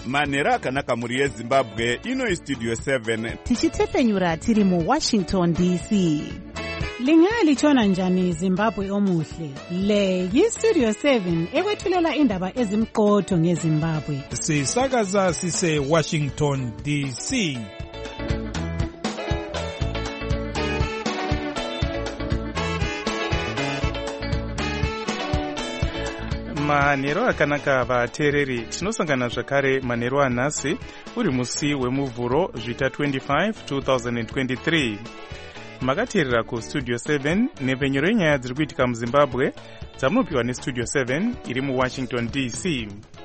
manhero akanaka mhuri yezimbabwe. Ino istudio 7 tichitepfenyura tiri muWashington DC. Lingalitshona njani Zimbabwe omuhle? Le yistudio 7 ekwethulela indaba ezimqotho ngeZimbabwe. Sisakaza sise Washington DC. Manhero akanaka vateereri, tinosangana zvakare manhero anhasi uri musi wemuvhuro zvita 25 2023. Makateerera kustudio 7 nepfenyuro yenyaya dziri kuitika muZimbabwe dzamunopiwa nestudio 7 iri muWashington DC.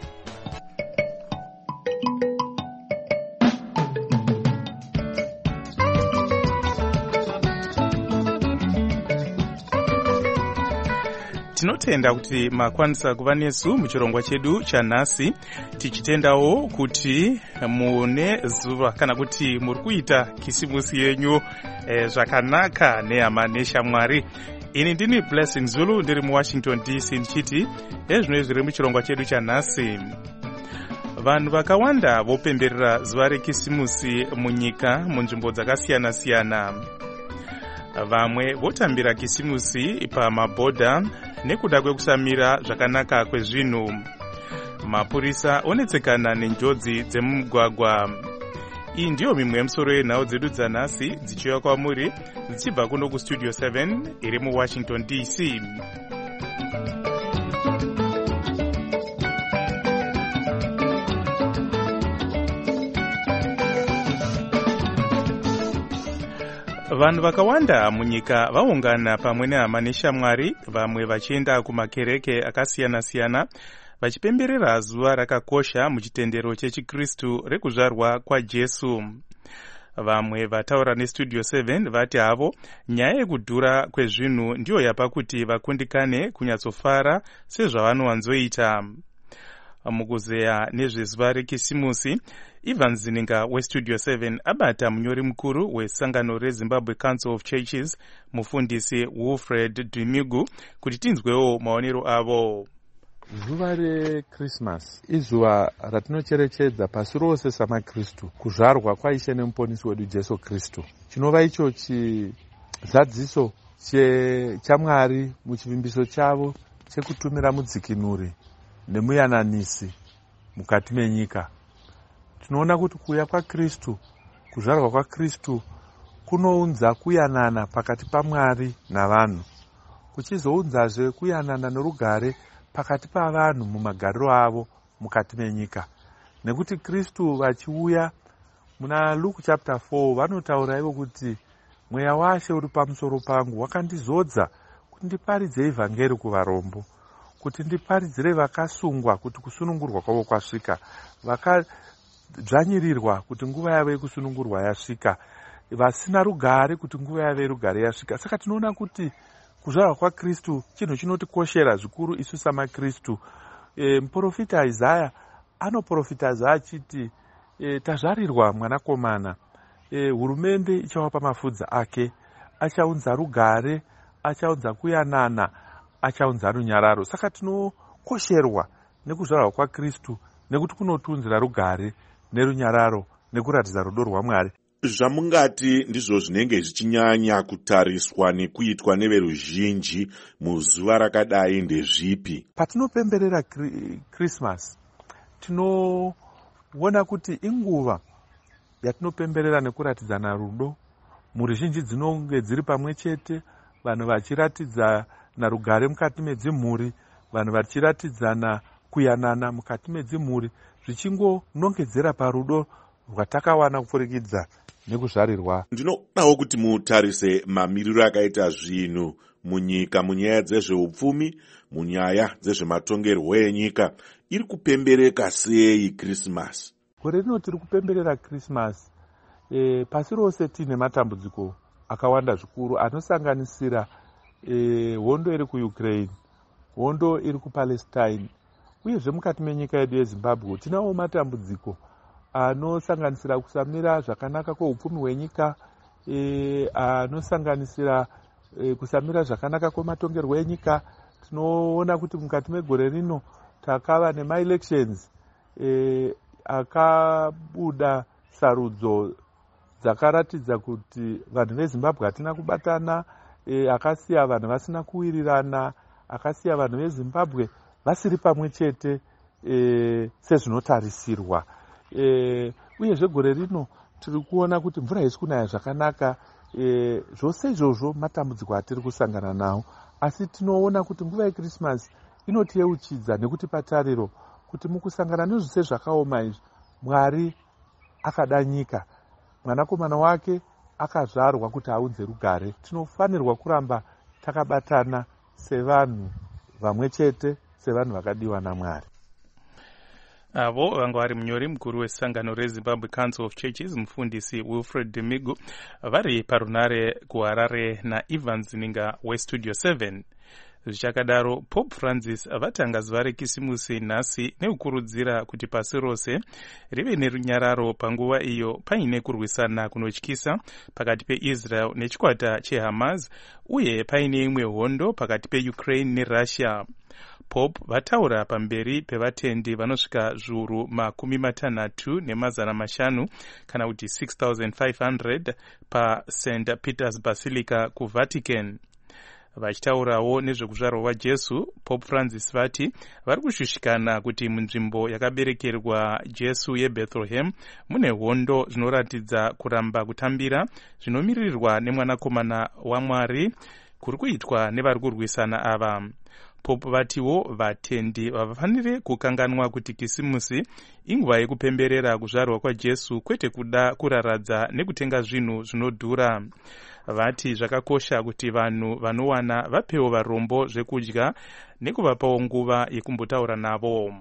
Tinotenda kuti makwanisa kuva nesu muchirongwa chedu chanhasi, tichitendawo kuti mune zuva kana kuti muri kuita kisimusi yenyu zvakanaka nehama neshamwari. Ini ndini Blessing Zulu ndiri muWashington DC ndichiti ezvino zviri muchirongwa chedu chanhasi. Vanhu vakawanda vopemberera zuva rekisimusi munyika munzvimbo dzakasiyana-siyana. Vamwe votambira kisimusi pamabhodha nekuda kwekusamira zvakanaka kwezvinhu. Mapurisa onetsekana nenjodzi dzemumugwagwa. Iyi ndiyo mimwe yemusoro yenhau dzedu dzanhasi dzichiuya kwamuri dzichibva kuno kustudio 7 iri muWashington DC. Vanhu vakawanda munyika vaungana pamwe nehama neshamwari, vamwe vachienda kumakereke akasiyana-siyana vachipemberera zuva rakakosha muchitendero chechikristu rekuzvarwa kwaJesu. Vamwe vataura nestudio 7 vati havo nyaya yekudhura kwezvinhu ndiyo yapa kuti vakundikane kunyatsofara sezvavanowanzoita. Mukuzeya nezvezuva rekisimusi, Ivan Zininga westudio 7 abata munyori mukuru wesangano reZimbabwe Council of Churches, mufundisi Wilfred Dimigu, kuti tinzwewo maonero avo. Zuva reChristmas izuva ratinocherechedza pasi rose samakristu kuzvarwa kwaishe nemuponesi wedu Jesu Kristu. Chinova icho chizadziso chaMwari muchivimbiso chavo chekutumira mudzikinuri nemuyananisi mukati menyika. Tinoona kuti kuuya kwaKristu, kuzvarwa kwaKristu kunounza kuyanana pakati paMwari navanhu, kuchizounzazve kuyanana norugare pakati pavanhu mumagariro avo mukati menyika. Nekuti Kristu vachiuya muna Luke chapter 4 vanotaura ivo kuti mweya waShe uri pamusoro pangu, wakandizodza kuti ndiparidze evhangeri kuvarombo, kuti ndiparidzire vakasungwa kuti kusunungurwa kwavo kwasvika, vakadzvanyirirwa kuti nguva yavo yekusunungurwa yasvika, vasina rugare kuti nguva yavo yerugare yasvika. Saka tinoona kuti kuzvarwa kwaKristu chinhu chinotikoshera zvikuru isu samakristu. Muprofita Isaya anoprofitaza achiti tazvarirwa mwanakomana, hurumende ichawapa mafudza ake, achaunza rugare, achaunza kuyanana, achaunza runyararo. Saka tinokosherwa nekuzvarwa kwaKristu nekuti kunotunzira rugare nerunyararo nekuratidza rudo rwaMwari. Zvamungati ndizvo zvinenge zvichinyanya kutariswa nekuitwa neveruzhinji muzuva rakadai ndezvipi? Patinopemberera Christmas tinoona kuti inguva yatinopemberera nekuratidzana rudo. Mhuri zhinji dzinonge dziri pamwe chete, vanhu vachiratidzana rugare mukati medzimhuri, vanhu vachiratidzana kuyanana mukati medzimhuri, zvichingonongedzera parudo rwatakawana kupfurikidza nekuzvarirwa. Ndinodawo kuti mutarise mamiriro akaita zvinhu munyika munyaya dzezveupfumi, munyaya dzezvematongerwo enyika. Iri kupembereka sei Christmas? Gore rino tiri kupemberera Christmas. Pasi rose tine matambudziko akawanda zvikuru anosanganisira hondo iri kuUkraine, hondo iri kuPalestine, uyezve mukati menyika yedu yeZimbabwe tinawo matambudziko anosanganisira kusamira zvakanaka kweupfumi hwenyika, anosanganisira kusamira zvakanaka kwematongerwo enyika. Tinoona kuti mukati megore rino takava nemaelections akabuda sarudzo dzakaratidza kuti vanhu vezimbabwe hatina kubatana, akasiya vanhu vasina kuwirirana, akasiya vanhu vezimbabwe vasiri pamwe chete sezvinotarisirwa. Uyezve gore rino tiri kuona kuti mvura haisi kunaya zvakanaka. Zvose izvozvo matambudziko atiri kusangana nawo, asi tinoona kuti nguva yekrisimasi inotiyeuchidza nekuti tariro kuti mukusangana nezvose zvakaoma izvi Mwari akada nyika, mwanakomana wake akazvarwa kuti audze rugare. Tinofanirwa kuramba takabatana sevanhu vamwe chete, sevanhu vakadiwa naMwari. Avo vanga vari munyori mukuru wesangano reZimbabwe Council of Churches mufundisi Wilfred Demigo vari parunare kuHarare naEvans Ninga weStudio 7. Zvichakadaro, Pope Francis vatanga zuva rekisimusi nhasi nekukurudzira kuti pasi rose rive nerunyararo panguva iyo paine kurwisana kunotyisa pakati peIsrael nechikwata cheHamas uye paine imwe hondo pakati peUkraine neRussia. Pope vataura pamberi pevatendi vanosvika zviuru 60,500 kana kuti 6,500 paSt Peter's Basilica kuVatican. Vachitaurawo nezvekuzvarwa kwaJesu, Pope Francis vati vari kushushikana kuti munzvimbo yakaberekerwa Jesu yeBethlehem mune hondo zvinoratidza kuramba kutambira zvinomirirwa nemwanakomana waMwari kuri kuitwa nevari kurwisana ava. Pope vatiwo vatendi havafaniri kukanganwa kuti kisimusi inguva yekupemberera kuzvarwa kwaJesu, kwete kuda kuraradza nekutenga zvinhu zvinodhura. Vati zvakakosha kuti vanhu vanowana vapewo varombo zvekudya nekuvapawo nguva yekumbotaura navo.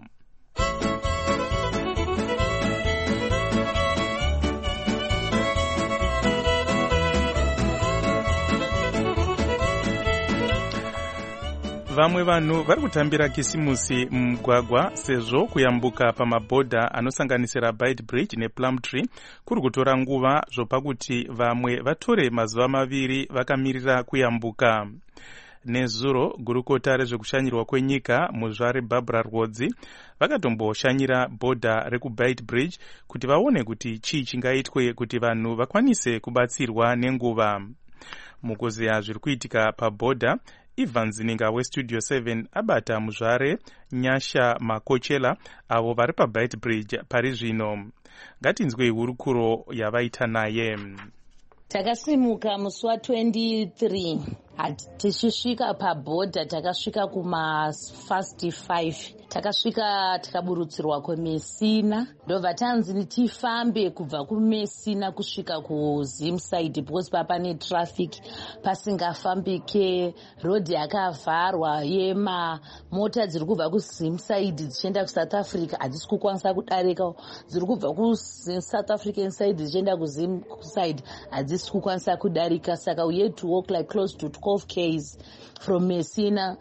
Vamwe vanhu vari kutambira kisimusi mumugwagwa sezvo kuyambuka pamabhodha anosanganisira Byte Bridge nePlumtree kuri kutora nguva zvopakuti vamwe vatore mazuva maviri vakamirira kuyambuka. Nezuro gurukota rezvekushanyirwa kwenyika muzvare Barbara Rwodzi vakatomboshanyira bhodha rekuByte Bridge kuti vaone kuti chii chingaitwe kuti vanhu vakwanise kubatsirwa nenguva. Mukuziya zviri kuitika pabhodha, Evans Ninga weStudio 7 abata muzvare Nyasha Makochela avo vari paByte Bridge pari zvino. Ngatinzwe hurukuro yavaita naye. Takasimuka musi wa23 tichisvika pabhodha, takasvika kuma 5 takasvika tikaburutsirwa kuMessina, ndobva tanzi tifambe kubva kuMessina kusvika kuZimside because papane traffic pasingafambike, rodhi yakavharwa yemamota dziri kubva kuZimside dzichienda kuSouth Africa hadzisi kukwanisa kudarika, dziri kubva kuSouth African side dzichienda kuZimside hadzisi kukwanisa kudarika. Saka we had to walk like close to 12 km from Messina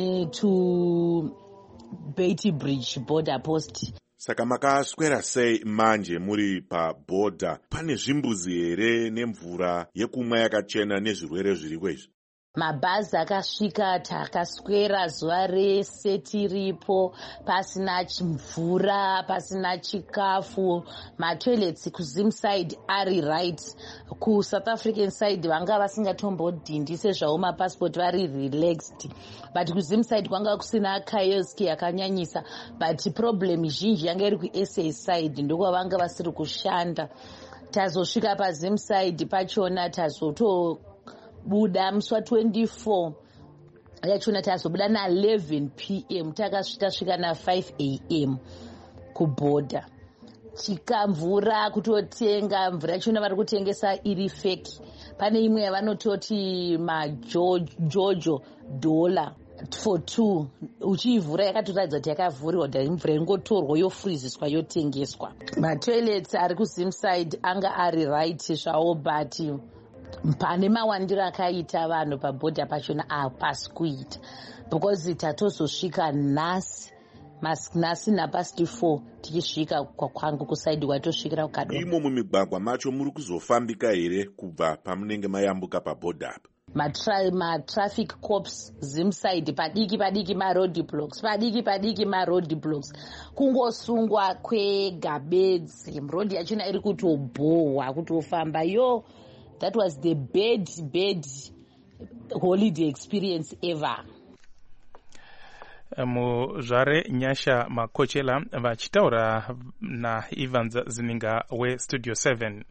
to Byte Bridge border post. Saka makaswera sei manje muri pabhodha? Pane zvimbuzi here nemvura yekumwa yakachena nezvirwere zviriko izvi? Mabhazi akasvika, takaswera zuva rese tiripo, pasina mvura, pasina chikafu. Matoilets kuZimside ari right, kuSouth African side vanga vasingatombodhindi sezvavo mapassport vari relaxed, but kuZimside kwanga kusina kiosk yakanyanyisa, but problem zhinji yanga iri kuSA side ndokwa vanga vasiri kushanda. Tazosvika paZimside pachona buda musi wa24 yachona tazobuda na11 PM takasvika na5 AM kubhodha. Chikamvura kutotenga mvura yachona vari kutengesa iri fake. Pane imwe yavanototi majojo dollar for 2 uchiivhura yakatoratidza kuti yakavhurirwa kuti mvura ingotorwa yofriziswa yotengeswa. Matoilets ari kuZimside anga ari right zvawo, but pane mawandiro akaita vanhu pabhodha pachona hapasi kuita, because tatozosvika nhasi napasti4 tichisvika kwakwangu kusaidi kwatosvikira kukadwa. Imo mumigwagwa macho muri kuzofambika here kubva pamunenge mayambuka pabhodha apa? matraffic cops zimside padiki maroad blocks kungosungwa kwegabedzi road yachona iri kutobhohwa kutofamba yo. That was the bad holiday experience ever. Muzvare Nyasha Makochela vachitaura naIvans Zininga weStudio 7.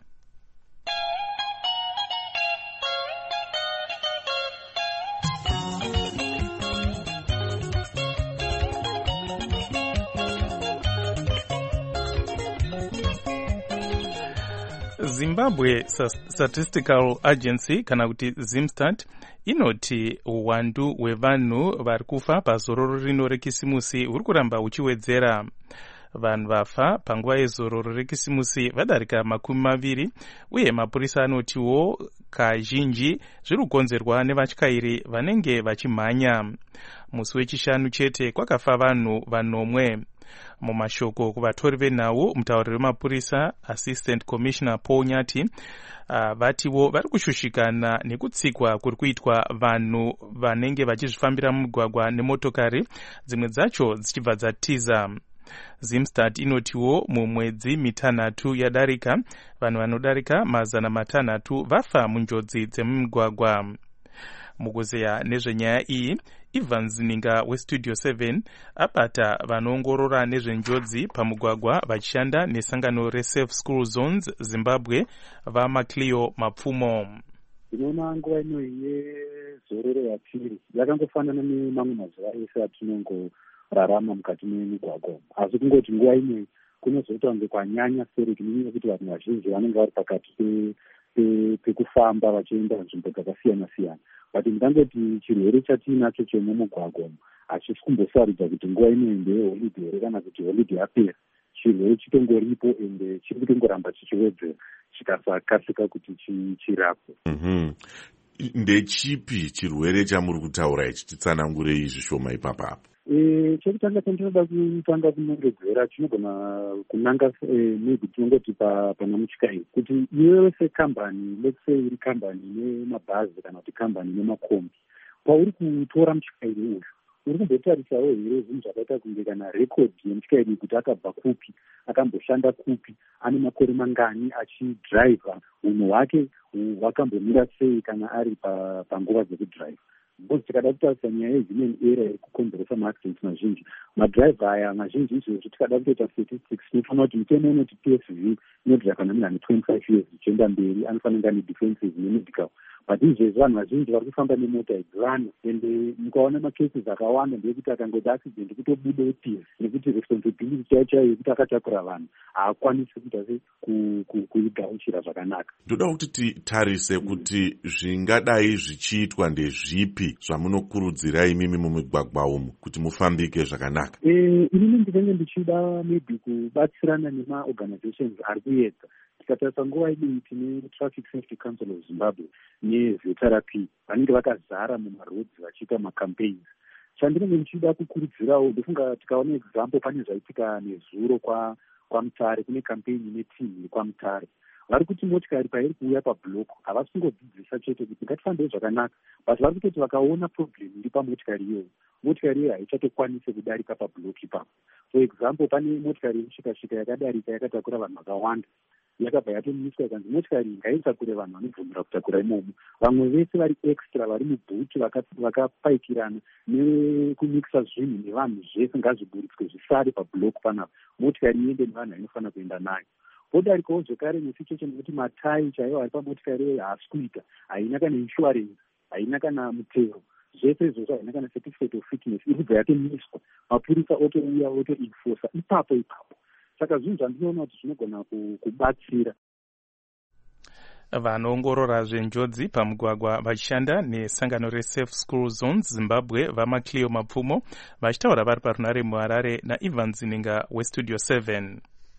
Zimbabwe Statistical Agency kana kuti Zimstat inoti uwandu hwevanhu vari kufa pazororo rino rekisimusi huri kuramba uchiwedzera. Vanhu vafa panguva yezororo rekisimusi vadarika 20 uye mapurisa anotiwo kazhinji zviri kukonzerwa nevatyairi vanenge vachimhanya. Musi wechishanu chete kwakafa vanhu 9. Mumashoko kuvatori venhau, mutauriri wemapurisa Assistant Commissioner Paul Nyati vatiwo vari kushushikana nekutsikwa kuri kuitwa vanhu vanenge vachizvifambira mumugwagwa nemotokari, dzimwe dzacho dzichibva dzatiza. Zimstat inotiwo mumwedzi mitanhatu yadarika vanhu vanodarika 600 vafa munjodzi dzemumugwagwa. Mukuzeya nezvenyaya iyi, Ivans Zininga weStudio 7 abata vanoongorora nezvenjodzi pamugwagwa vachishanda nesangano reSafe School Zones Zimbabwe vaMacleo Mapfumo. Ndinoona nguva ino yezororo yapiri yakangofanana nemamwe mazuva ese atinongorarama mukati memigwagwa, asi kungoti nguva ino kunozoita kunge kwanyanya seri kunyanya kuti vanhu vazhinji vanenge vari pakati pekufamba vachienda nzvimbo dzakasiyana siyana. But ndangoti chirwere chatinacho chemumugwagwa hachisi kumbosarudza kuti nguva ino ndeyeholidhe here kana kuti holidhe yapera. Chirwere chitongoripo ende chiri kutongoramba chichiwedzera chikasakasika kuti chirapwe. Ndechipi chirwere chamuri kutaura ichi? Titsanangurei zvishoma ipapapo. Chekutanga chandinoda kutanga kunongedzera chinogona kunanga maybe tinongoti pana mutyai kuti iwewe sekambani, let's say iri kambani nemabhazi kana kuti kambani nemakombi, pauri kutora mutyai uyu uri kumbotarisawo here zvinhu zvakaita kunge kana rekodhi yemutyai kuti akabva kupi, akamboshanda kupi, ane makore mangani achidhiraivha, unhu hwake hwakambomira sei kana ari panguva dzekudhiraivha. Because tikada kutarisa nyaya yehuman error iri kukonzeresa maaccidents mazhinji, madhiraivha aya mazhinji izvozvo tikada kutoita statistics tinofanira kuti mitemo inoti PSV inodhira kana munhu ane 25 years zvichienda mberi anofanira ane defensive nemedical. But izvezvi vanhu vazhinji vari kufamba nemota idzivana, ende mukaona macases akawanda ndeyekuti akangoti accident kutobuda EPS nekuti responsibility chaiyo yekuti akatakura vanhu haakwanisi kuita kuigauchira zvakanaka. Ndoda kuti titarise kuti zvingadai zvichiitwa ndezvipi zvamunokurudzira imimi mumigwagwa umu kuti mufambike zvakanaka. Inini ndinenge ndichida maybe kubatsirana nemaorganizations ari kuedza. Tikatarisa nguva idii tine Traffic Safety Council of Zimbabwe neVeteraP vanenge vakazara mumaroads vachiita macampaigns. Chandinenge ndichida kukurudzirawo ndofunga tikaona example pane zvaitika nezuro kwaMutare, kune campaign netimu yekwaMutare. Vari kuti motikari pairi kuuya pablock havasi kungodzidzisa chete kuti ngatifambei zvakanaka, but vari kutoti vakaona problem iri pamotikari iyoyo, motikari iyoyo haichatokwanisi kudarika pablock ipapo. For example, pane motikari yemushikashika yakadarika yakatakura vanhu vakawanda, yakabva yatomiswa ikanzi motikari ngaitakure vanhu vanobvumira kutakura imomo. Vamwe vese vari extra vari mubhuti vakapaikirana nekumikisa zvinhu nevanhu zvese ngazviburitswe zvisare pablock panapa, motikari iende nevanhu vainofanira kuenda nayo. Podarikawo zvekare nesituation yekuti matai chaiwo ari pamotikari iyoyo haasi kuita, haina kana insurance, haina kana mutero, zvese izvozvo haina kana certificate of fitness, iri kubva yatomiswa, mapurisa otouya otoenforsa ipapo. Saka zvinhu zvandinoona kuti zvinogona kubatsira. Vanoongorora zvenjodzi pamugwagwa vachishanda nesangano reSafe School Zones Zimbabwe vaMacleo Mapfumo vachitaura vari parunare muHarare naIvans Zininga weStudio 7.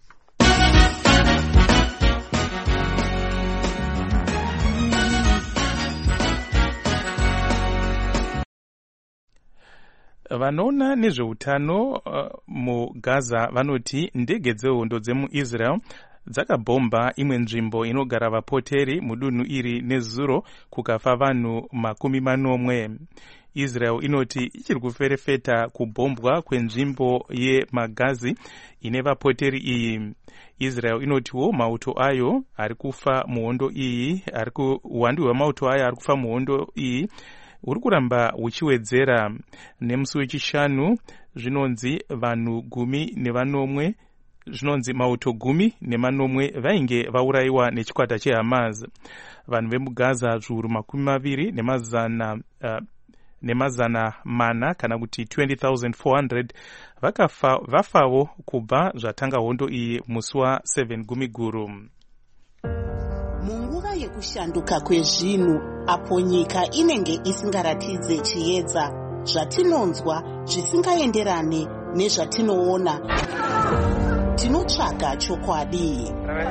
Vanoona nezveutano muGaza vanoti ndege dzehondo dzemuIsrael dzakabhomba imwe nzvimbo inogara vapoteri mudunhu iri nezuro kukafa vanhu 40. Israel inoti ichiri kuferefeta kubhombwa kwenzvimbo yemagazi ine vapoteri iyi. Israel inotiwo mauto ayo ari kufa muhondo iyi, uwandu hwemauto ayo ari kufa muhondo iyi uri kuramba huchiwedzera. Nemusi wechishanu zvinonzi vanhu 10 zvinonzi mauto 10 vainge vaurayiwa nechikwata cheHamas. Vanhu vemugaza zviuru 20 nemazana mana kana kuti 20,400 vafawo kubva zvatanga hondo iyi musi wa7 Gumiguru. Munguva yekushanduka kwezvinhu, apo nyika inenge isingaratidze chiedza, zvatinonzwa zvisingaenderane nezvatinoona, tinotsvaga chokwadi.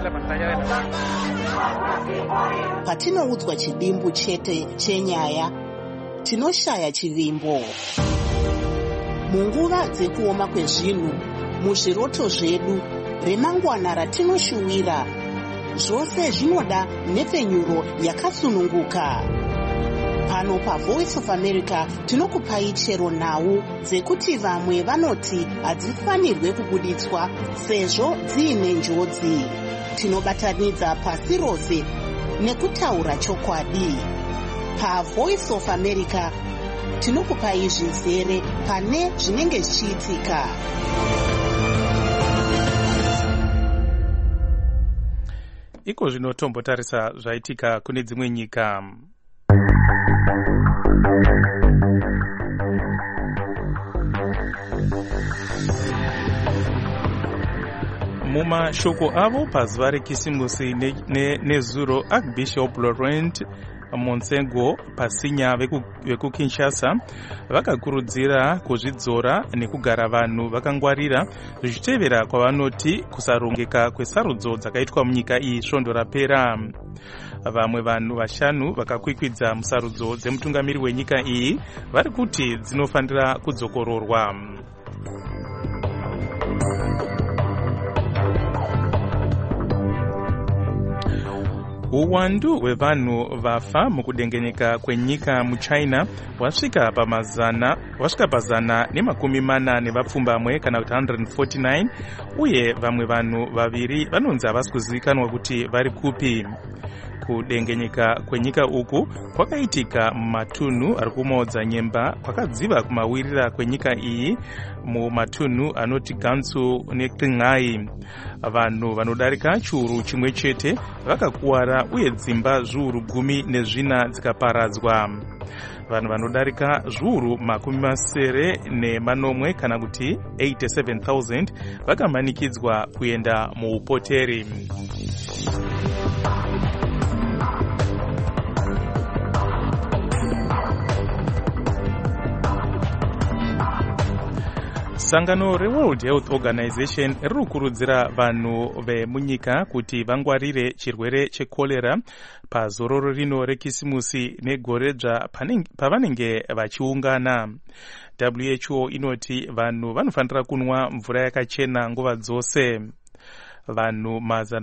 Patinoudzwa chidimbu chete chenyaya, tinoshaya chivimbo. Munguva dzekuoma kwezvinhu, muzviroto zvedu, remangwana ratinoshuwira, zvose zvinoda nhepfenyuro yakasununguka. Pano paVoice of America tinokupai chero nhau dzekuti vamwe vanoti hadzifanirwe kubuditswa sezvo dziine njodzi. Tinobatanidza pasi rose nekutaura chokwadi. PaVoice of America tinokupai zvizere pane zvinenge zvichiitika. Iko zvino tombotarisa zvaitika kune dzimwe nyika. Mumashoko avo pazuva rekisimusi nezuro, Archbishop Laurent Monsengo Pasinya veku-Kinshasa vakakurudzira kuzvidzora nekugara vanhu vakangwarira zvichitevera kwavanoti kusarongeka kwesarudzo dzakaitwa munyika iyi svondo rapera. Vamwe vanhu 5 vakakwikwidza musarudzo dzemutungamiri wenyika iyi vari kuti dzinofanira kudzokororwa. Uwandu hwevanhu vafa mukudengenyeka kwenyika muChina wasvika pazana nemakumi-40 nevapfumbamwe kana kuti 149, uye vamwe vanhu 2 vanonzi havasi kuzivikanwa kuti vari kupi. Kudengenyeka kwenyika uku kwakaitika mumatunhu ari kumaodza nyemba kwakadziva kumawirira kwenyika iyi mumatunhu anoti Gansu neQinghai. Vanhu vanodarika chiuru chimwe chete vakakuwara uye dzimba zviuru 14 dzikaparadzwa. Vanhu vanodarika zviuru 80 kana kuti 87,000 vakamanikidzwa kuenda muupoteri. Sangano reWorld Health Organization riri kukurudzira vanhu vemunyika kuti vangwarire chirwere chekolera pazororo rino rekisimusi negoredzva pavanenge vachiungana. WHO inoti vanhu vanofanira kunwa mvura yakachena nguva dzose. Vanhu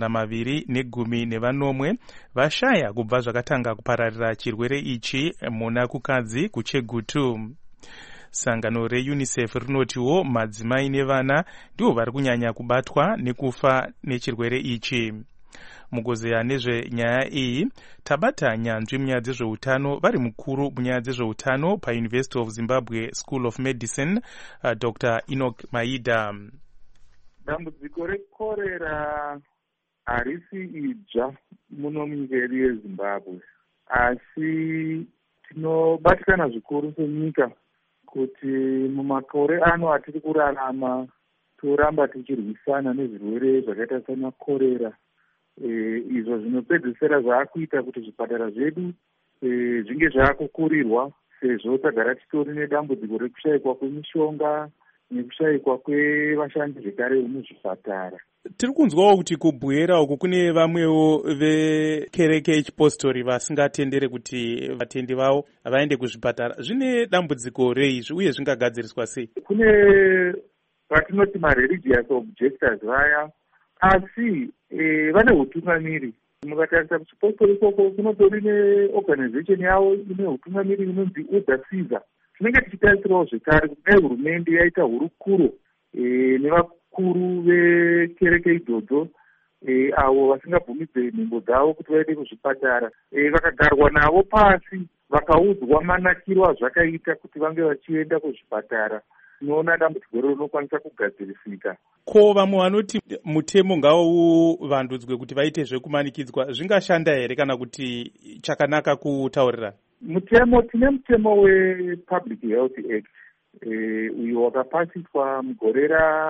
210 vashaya kubva zvakatanga kupararira chirwere ichi muna kukadzi kuChegutu. Sangano reUNICEF rinotiwo madzimai nevana ndivo vari kunyanya kubatwa nekufa nechirwere ichi. Mugozeya nezvenyaya iyi tabata nyanzvi munyaya dzezveutano vari mukuru munyaya dzezveutano paUniversity of Zimbabwe School of Medicine, Dr. Enoch Maida. Dambudziko rekorera harisi idzva muno munyika yedu yeZimbabwe, asi tinobatikana zvikuru senyika kuti mumakore ano atiri kurarama toramba tichirwisana nezvirwere zvakaita sana korera, izvo zvinopedzisira zvaakuita kuti zvipatara zvedu zvinge zvaakukurirwa, sezvo tagara titori nedambudziko rekushayikwa kwemishonga nekushayikwa kwevashandi zvekare muzvipatara. Tiri kunzwawo kuti kubwera uku kune vamwewo vekereke yechipostori vasingatendere kuti vatendi vavo vaende kuzvipatara. Zvine dambudziko reizvi uye zvingagadziriswa sei? Kune vatinoti mareligious objectors vaya, asi vane utungamiri. Mukatarisa kuchipostori ikoko kunotori neorganization yavo ine utungamiri inonzi Order Caesar. Tinenge tichitarisirawo zvekare kuti dai hurumende yaita hurukuro nevakuru vekereke idzodzo avo vasingabvumidze nhengo dzavo kuti vaende kuzvipatara, vakagarwa navo pasi vakaudzwa manakiro azvakaita kuti vange vachienda kuzvipatara, tinoona dambudziko rinokwanisa kugadzirisika. Ko vamwe vanoti mutemo ngauvandudzwe kuti vaite zvekumanikidzwa, zvingashanda here kana kuti chakanaka kutaurira? Mutemo, tine mutemo wePublic Health Act uyo wakapasiswa mugore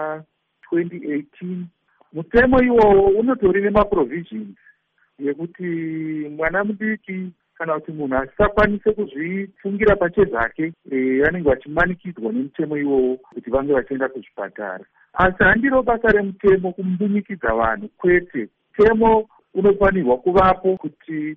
ra2018. Mutemo iwowo unotori nemaprovisions yekuti mwana mudiki kana kuti munhu asingakwanise kuzvifungira pachezvake vanenge vachimanikidzwa nemutemo iwowo kuti vange vachienda kuzvipatara. Asi handiro basa remutemo kumbunyikidza vanhu, kwete. Mutemo unofanirwa kuvapo kuti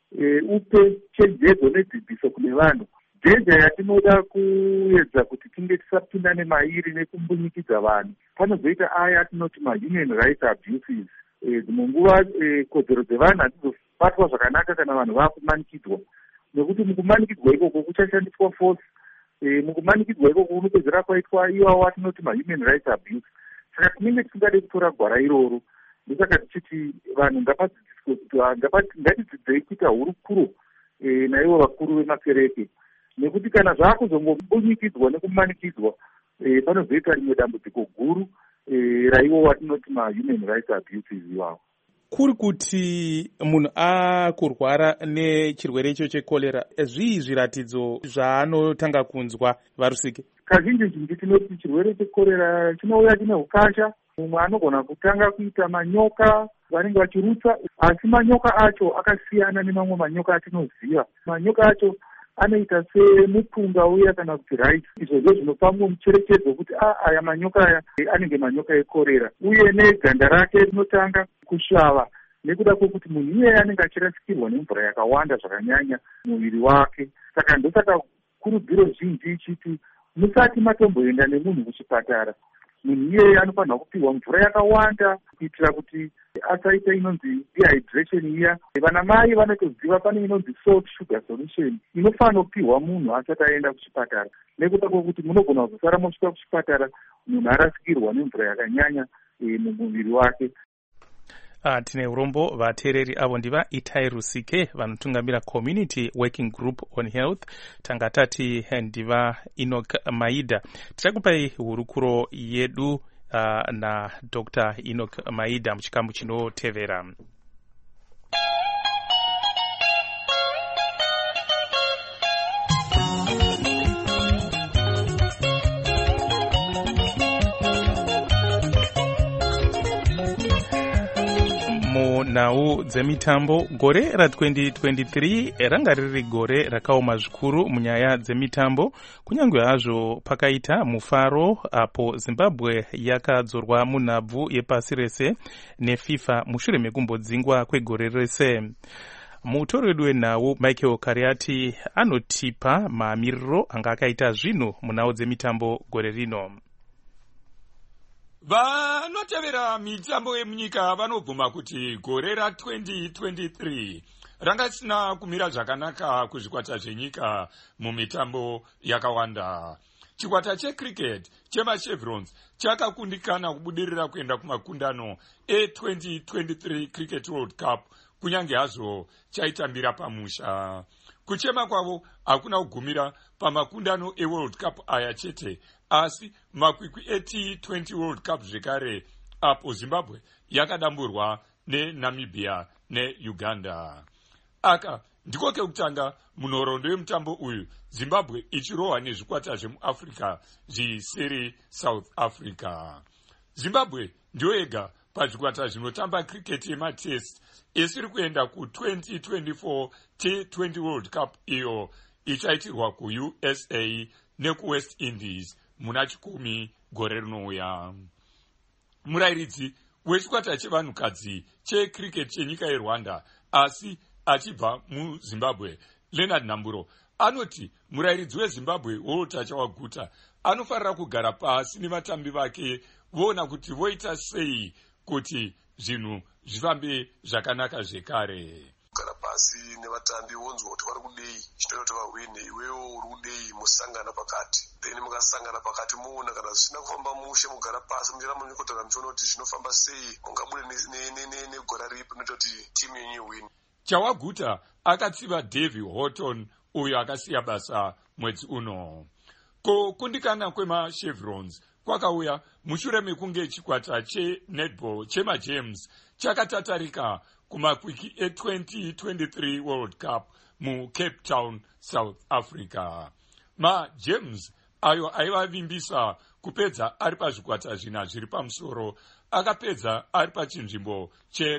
upe chenjedzo nedzidziso kune vanhu. Dhenja yatinoda kuedza kuti tinge tisapindane mairi nekumbunyikidza vanhu, panozoita aya atinoti mahuman rights abuses. Dzimwe nguva kodzero dzevanhu hadzizobatwa zvakanaka kana vanhu vakumanikidzwa, nekuti mukumanikidzwa ikoko kuchashandiswa force. Mukumanikidzwa ikoko kunopedzera kwaitwa iwawo atinoti mahuman rights abuse. Saka tinenge tisingade kutora gwara iroro. Ndosaka tichiti vanhu ngapadzidziswe kuti ngatidzidzei kuita hurukuro naivo vakuru vemakereke, nekuti kana zvakuzongombunyikidzwa nekumanikidzwa panozoita rimwe dambudziko guru raivo watinoti mahuman rights abuses iwawo. Kuri kuti munhu akurwara nechirwere icho chekorera, zvii zviratidzo zvaanotanga kunzwa varusike? Kazhinji zhinji tinoti chirwere chekorera chinouya chine ukasha. Mumwe anogona kutanga kuita manyoka vanenge vachirutsa, asi manyoka acho akasiyana nemamwe manyoka atinoziva. Manyoka acho anoita semupunga uya kana kuti rice. Izvozvo zvinopa mumwe mucherechedzo kuti aya manyoka aya anenge manyoka ekorera. Uye neganda rake rinotanga kusvava nekuda kwekuti munhu iye anenge achirasikirwa nemvura yakawanda zvakanyanya muviri wake. Saka ndosaka kurudziro zhinji ichiti musati matomboenda nemunhu kuchipatara, munhu iyeye anofanirwa kupiwa mvura yakawanda kuitira kuti asaita inonzi dehydration iya. Vana mai vanotoziva pane inonzi salt sugar solution inofanira kupiwa munhu asati aenda kuchipatara, nekuda kwekuti munogona kuzosara mosvika kuchipatara munhu arasikirwa nemvura yakanyanya mumuviri wake. Tine urombo vateereri avo ndiva Itai Rusike vanotungamira Community Working Group on Health, tanga tati ndiva Enoch Maida. Tichakupai hurukuro yedu na Dr. Enoch Maida muchikamu chinotevera. Munhau dzemitambo, gore ra2023 ranga riri gore rakaoma zvikuru munyaya dzemitambo, kunyange hazvo pakaita mufaro apo Zimbabwe yakadzorwa munhabvu yepasi rese neFIFA mushure mekumbodzingwa kwegore rese. Mutori wedu wenhau Michael Kariati anotipa maamiriro anga akaita zvinhu munhau dzemitambo gore rino. Vanotevera mitambo yemunyika vanobvuma kuti gore ra2023 ranga risina kumira zvakanaka kuzvikwata zvenyika mumitambo yakawanda. Chikwata checricket chemachevrons chakakundikana kubudirira kuenda kumakundano e2023 Cricket World Cup, kunyange hazvo chaitambira pamusha. Kuchema kwavo hakuna kugumira pamakundano eWorld Cup aya chete, asi makwikwi eT20 World Cup zvekare apo Zimbabwe yakadamburwa neNamibia neUganda. Aka ndiko kekutanga munhoroondo yemutambo uyu, Zimbabwe ichirohwa nezvikwata zvemuAfrica zvisere South Africa. Zimbabwe ndiyo yega pazvikwata zvinotamba cricket yematest esiri kuenda ku2024 T20 World Cup iyo ichaitirwa kuUSA nekuWest Indies muna 10 gore rinouya. Murairidzi wechikwata chevanhukadzi checricket chenyika yeRwanda asi achibva muZimbabwe, Leonard Namburo, anoti murairidzi weZimbabwe Walter Chawaguta anofarira kugara pasi nevatambi vake voona kuti voita sei kuti zvinhu zvifambe zvakanaka zvekare. Kugara pasi nevatambi wonzwa kuti vari kudei chinoita kuti vahwine, iwewo uri kudei musangana pakati, then mukasangana pakati muona kana zvisina kufamba mushe mugara pasi muchera munyikotana muchiona kuti zvinofamba sei, mungabude negora ripi rinoita kuti timu yenyu iwine. Chawaguta akatsiva Davy Horton uyo akasiya basa mwedzi uno. Kukundikana kwemachevrons kwakauya mushure mekunge chikwata chenetball chemajames chakatatarika kumakwiki e2023 World Cup muCape Town, South Africa. MaJames ayo aivavimbisa kupedza ari pazvikwata zvina zviri pamusoro akapedza ari pachinzvimbo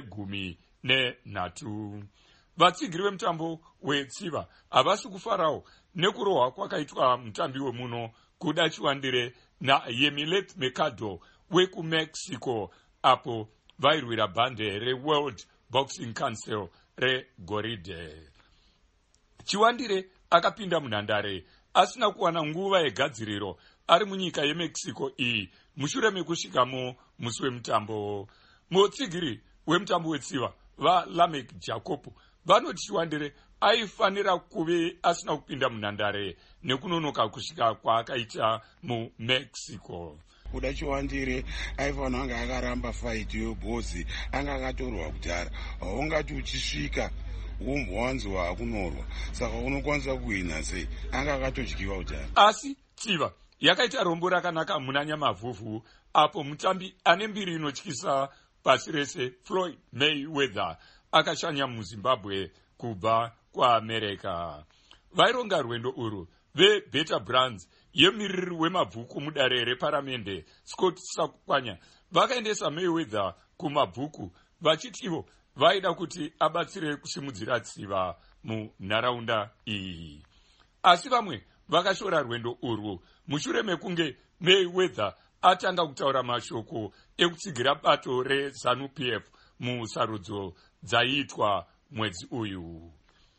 che13. Vatsigiri vemutambo wetsiva havasi kufarawo nekurohwa kwakaitwa mutambi wemuno kuda chiwandire naYemilet Mercado wekumexico apo vairwira bhande reWorld Boxing Council regoridhe. Chiwandire akapinda munhandare asina kuwana nguva yegadziriro ari munyika yemexico iyi mushure mekusvikamo musi wemutambo. Mutsigiri wemutambo wetsiva vaLamek Jacob vanoti Chiwandire aifanira kuve asina kupinda munhandare nekunonoka kusvika kwaakaita mumexico. Kuda Chiwandire aifanira anga akaramba fight yebhozi anga akatorwa kudhara, haungati uchisvika umbwanzwa hakunorwa, saka unokwanisa kuhina sei, anga akatodyiwa kudhara. Asi tsiva yakaita rombo rakanaka muna Nyamavhuvhu apo mutambi ane mbiri inotyisa pasi rese Floyd Mayweather akashanya muZimbabwe kubva kuAmerika. Vaironga rwendo urwu veBeta Brands yemumiriri wemabhuku mudare reparamende Scott Sakwanya vakaendesa Mayweather kumabhuku vachiti ivo vaida kuti abatsire kusimudzira tsiva munharaunda iyi. Asi vamwe vakashora rwendo urwu mushure mekunge Mayweather atanga kutaura mashoko ekutsigira bato reZANU-PF musarudzo dzaiitwa mwedzi uyu.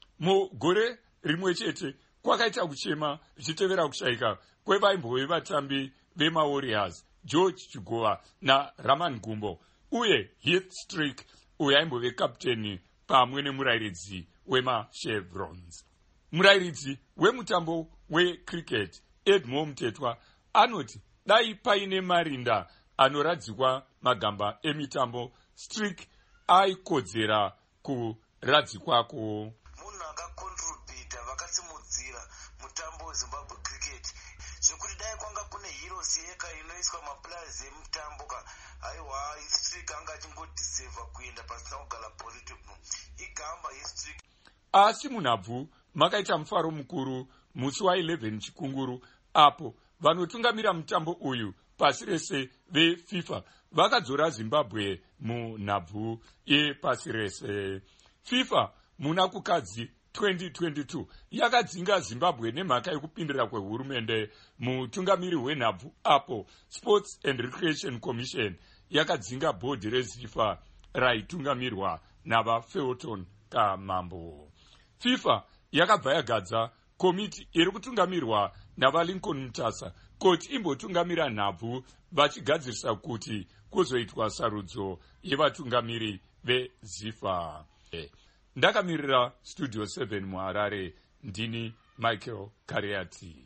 Mugore rimwe chete kwakaita kuchema zvichitevera kushayika kwevaimbove vatambi vemaWarriors George Chigova naRaman Gumbo uye Heath Strick uyo aimbove kapteni pamwe nemurairidzi wemachevrons. Murairidzi wemutambo wecricket Edmore Mtetwa anoti dai paine marinda anoradzikwa magamba emitambo, Strick aikodzera kuradzikwako. Munhu akakontribhita vakasimudzira mutambo weZimbabwe cricket zvekuti dai kwanga kune heroes yeka inoiswa maplayers emutambo aiwa Strick anga achingodiseva kuenda pasina kugara political igamba yeStrick. Asi munhabvu makaita mufaro mukuru musi wa11 chikunguru apo vanotungamira mutambo uyu pasi rese veFIFA vakadzora Zimbabwe munhabvu yepasi rese. FIFA muna kukadzi 2022 yakadzinga Zimbabwe nemhaka yekupindira kwehurumende mutungamiri wenhabvu apo Sports and Recreation Commission yakadzinga bhodhi reZIFA raitungamirwa navaFelton Kamambo. FIFA yakabva yagadza komiti iri kutungamirwa navaLincoln Mutasa kuti imbotungamira nhabvu vachigadzirisa kuti kuzoitwa sarudzo yevatungamiri veZIFA. Ndakamirira Studio 7 muHarare, ndini Michael Kariati.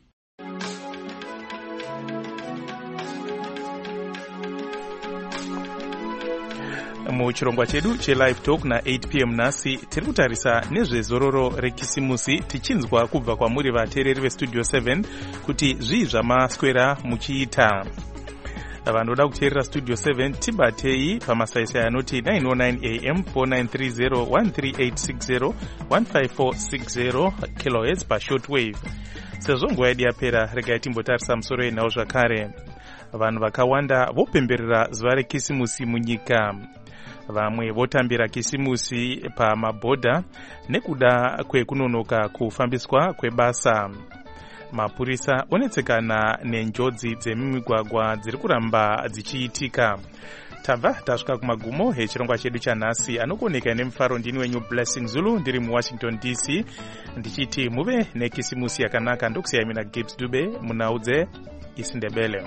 Muchirongwa chedu chelive talk na8 p.m. nhasi tiri kutarisa nezvezororo rekisimusi tichinzwa kubva kwamuri vateereri vestudio 7 kuti zvii zvamaswera muchiita. Vanoda kuteerera studio 7 tibatei pamasaisai anoti 909 am 4930 13860 15460 kHz pashortwave. Sezvo nguva yedu yapera, regai timbotarisa musoro yenhau zvakare. Vanhu vakawanda vopemberera zuva rekisimusi munyika. Vamwe votambira kisimusi pamabhodha nekuda kwekunonoka kufambiswa kwebasa. Mapurisa onetsekana nenjodzi dzemimigwagwa dziri kuramba dzichiitika. Tabva tasvika kumagumo echirongwa chedu chanhasi. Anokuoneka nemufaro ndini wenyu Blessing Zulu, ndiri muWashington DC, ndichiti muve nekisimusi yakanaka. Ndokusiyai mina Gibbs Dube munaudze isiNdebele.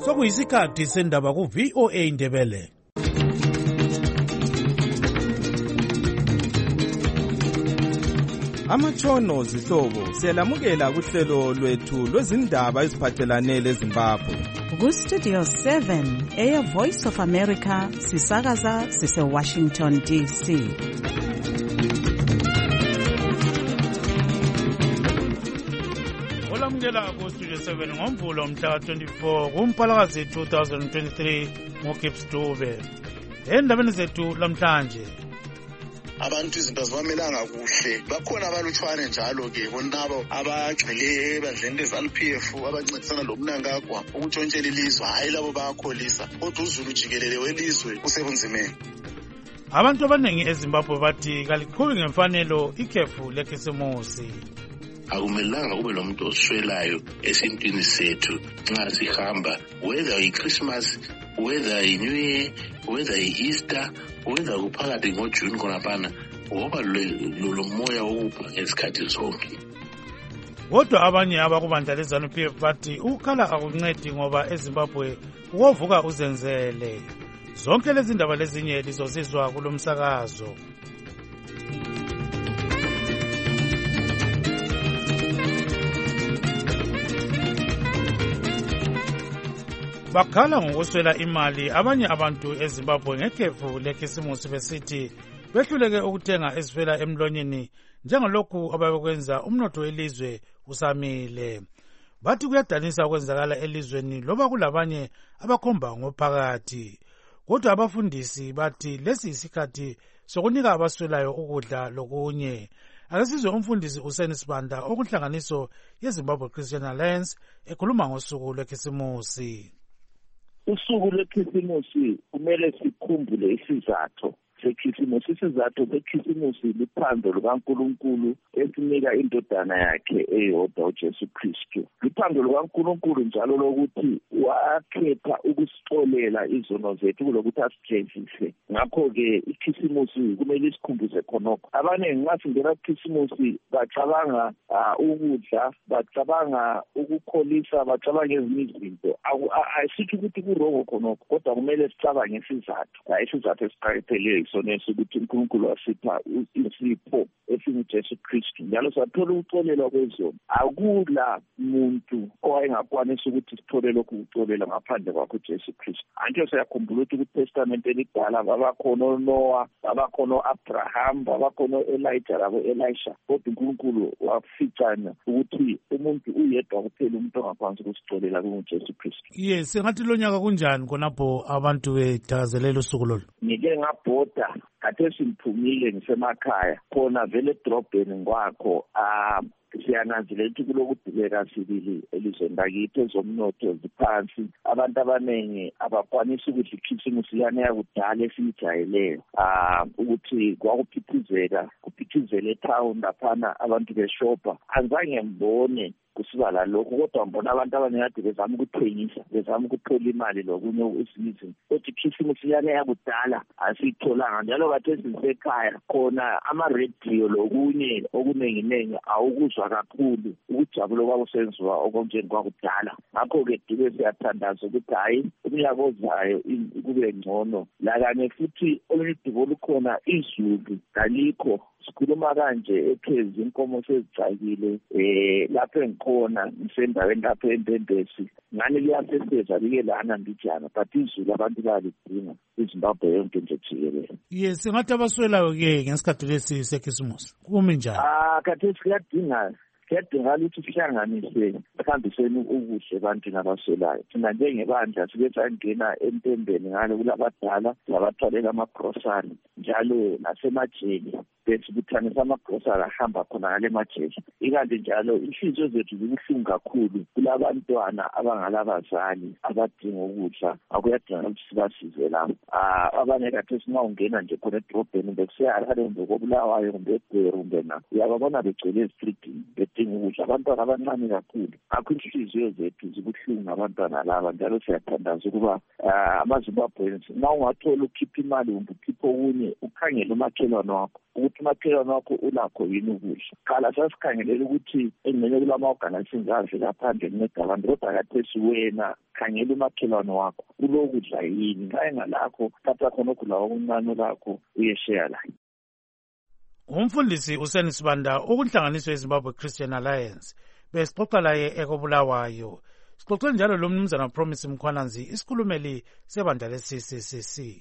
Sokuyisikhathi sendaba ku VOA Indebele. Amatshono zihlobo siyalamukela kuhlelo lwethu lwezindaba eziphathelane leZimbabwe. Ku-Studio 7 Air Voice of America sisakaza sise-Washington DC. Olamukela ku-Studio 7 ngoMvulo mhla 24 kuMpalakazi 2023 ngoGibbs Dube. Endabeni zethu lamhlanje, abantu izinto zibamelanga kuhle, bakhona abalutshwane njalo-ke bonabo abagxile ebandleni lezi-LPF abancedisana lomnangagwa ukutshontshela ilizwe. Hayi, labo bayakholisa, kodwa uzulu jikelele welizwe usebunzimeni. abantu abaningi eZimbabwe bathi kaliqhubi ngemfanelo ikhefu lekhisimusi. Akumelanga kube lomuntu oswelayo esintwini sethu nxa sihamba, whether yi-Christmas, whether yi-New Year, whether yi-Easter, whether kuphakathi ngoJune khonaphana, ngoba lo moya wokupha ngesikhathi zonke. Kodwa abanye abakubandla leZANU-PF bathi ukukhala akuncedi ngoba eZimbabwe ukovuka uzenzele. Zonke lezi ndaba lezinye lizosizwa kulo msakazo. Bakhala ngokuswela imali abanye abantu eZimbabwe ngekhefu lekhisimusi besithi behluleke ukuthenga ezivela emlonyeni njengalokhu ababekwenza umnotho welizwe usamile. Bathi kuyadanisa okwenzakala elizweni loba kulabanye abakhomba ngophakathi. Kodwa abafundisi bathi lesi isikhathi sokunika abaswelayo ukudla lokunye. Akasizwe umfundisi uSeni Sibanda okunhlanganiso yeZimbabwe Christian Alliance ekhuluma ngosuku lwekhisimusi. Usuku lwekhisimusi kumele sikhumbule isizathu sekhisimusi. Isizathu sekhisimusi luphando lukaNkulunkulu esinika indodana yakhe eyodwa uJesu Kristu. Luphando lukaNkulunkulu njalo lokuthi wakhetha ukusixolela izono zethu kulokuthi asijezise. Ngakho-ke ikhisimusi kumele isikhumbuze khonokho. Abaningi nxa singena kukhisimusi bacabanga ukudla, bacabanga ukukholisa, bacabanga ezinye izinto. Ayisithi ukuthi kurongo khonokho, kodwa kumele sicabange isizathu. Isizathu esiqakathekileyo soneso ukuthi uNkulunkulu wasipha isipho esinguJesu Kristu, njalo sathola ukuxolelwa kwezono. Akula muntu owayengakwanisa ukuthi sithole lokhu ukuxolelwa ngaphandle kwakho uJesu Kristu. Anke siyakhumbula ukuthi kuTestament elidala babakhona uNoah, babakhona uAbraham, babakhona uElijah labo Elisha, kodwa uNkulunkulu waficana ukuthi umuntu uyedwa kuphela umuntu ongakwanisa ukusixolela kunguJesu Kristu. Yes, sengathi lo nyaka kunjani khonapho abantu bethakazelela usuku lolu? Ngike ngabhoda khathesi ngiphumile ngisemakhaya khona vele edrobheni ngwakho siyananzelela ukuthi kulokudileka sibili elizweni lakithi, ezomnotho ziphansi, abantu abaningi abakwanisa ukudla ikhisimusi yane yakudala esiyijayeleyo, ukuthi kuphithizela etown laphana abantu beshopha. Anzange ngibone kusiba lalokho, kodwa ngibona abantu abaningi kade bezama ukuthengisa, bezama ukuthola imali lokunye ezinye. Kodwa ikhisimusi yane yakudala asiyitholanga, njalo khathesi sisekhaya khona ama-radio lokunye okunenginengi awukuzwa kakhulu ukujabula kwakusenziwa okonjeni kwakudala. Ngakho-ke dube siyathandaza ukuthi hayi umnyaka ozayo kube ngcono. Lakanye futhi oludubo olukhona izulu kalikho. Sikhuluma kanje ekhezi inkomo sezicakile lapho engikhona ngisendaweni lapho eNdendesi. Ngani liyaseseza like lana mbijana, but izulu abantu bayalidinga iZimbabwe yonke nje jikelele. Yes, ngathi abaswelayo-ke ngesikhathi lesi sekhisimusi kumi njani? Khathesi kuyadinga ukuthi sihlanganise sihambiseni ubuhle abantu nabaswelayo. Thina njengebandla sike sangena entembeni ngale kulabadala labathwalela amagrosari njalo nasemajele besibuthanisa amagrosari ahamba khona ngale majele. Ikanti njalo inhliziyo zethu zibuhlungu kakhulu kulabantwana abangalabazali abadinga ukudla. Akuyadinga ukuthi sibasize lapho. Abanye khathesi nxa ungena nje khona edrobheni bekuseyalale kumbe koBulawayo kumbe eGweru kumbe na uyababona begcwele ezitridini sidinga ukudla abantwana abancane kakhulu. Akho inhliziyo zethu zibuhlungu ngabantwana laba, njalo siyathandaza ukuba amaZimbabweans na ungathola ukhipha imali kumbe ukhipha okunye ukhangele umakhelwane wakho ukuthi umakhelwane wakho ulakho yini ukudla. Qala sasikhangelela ukuthi engene kulama-organizations adle ngaphandle kunceda abantu, kodwa kathesi wena khangela umakhelwane wakho ulokudla yini, nxa engalakho thatha khona ukudla okuncane lakho uyeshare laye. Umfundisi uSenisibanda ukunhlanganiso yeZimbabwe Christian Alliance besixoxa laye ekobulawayo. Sixoxe njalo lo mnumzana Promise Mkhwananzi, isikhulumeli sebandla le-CCCC.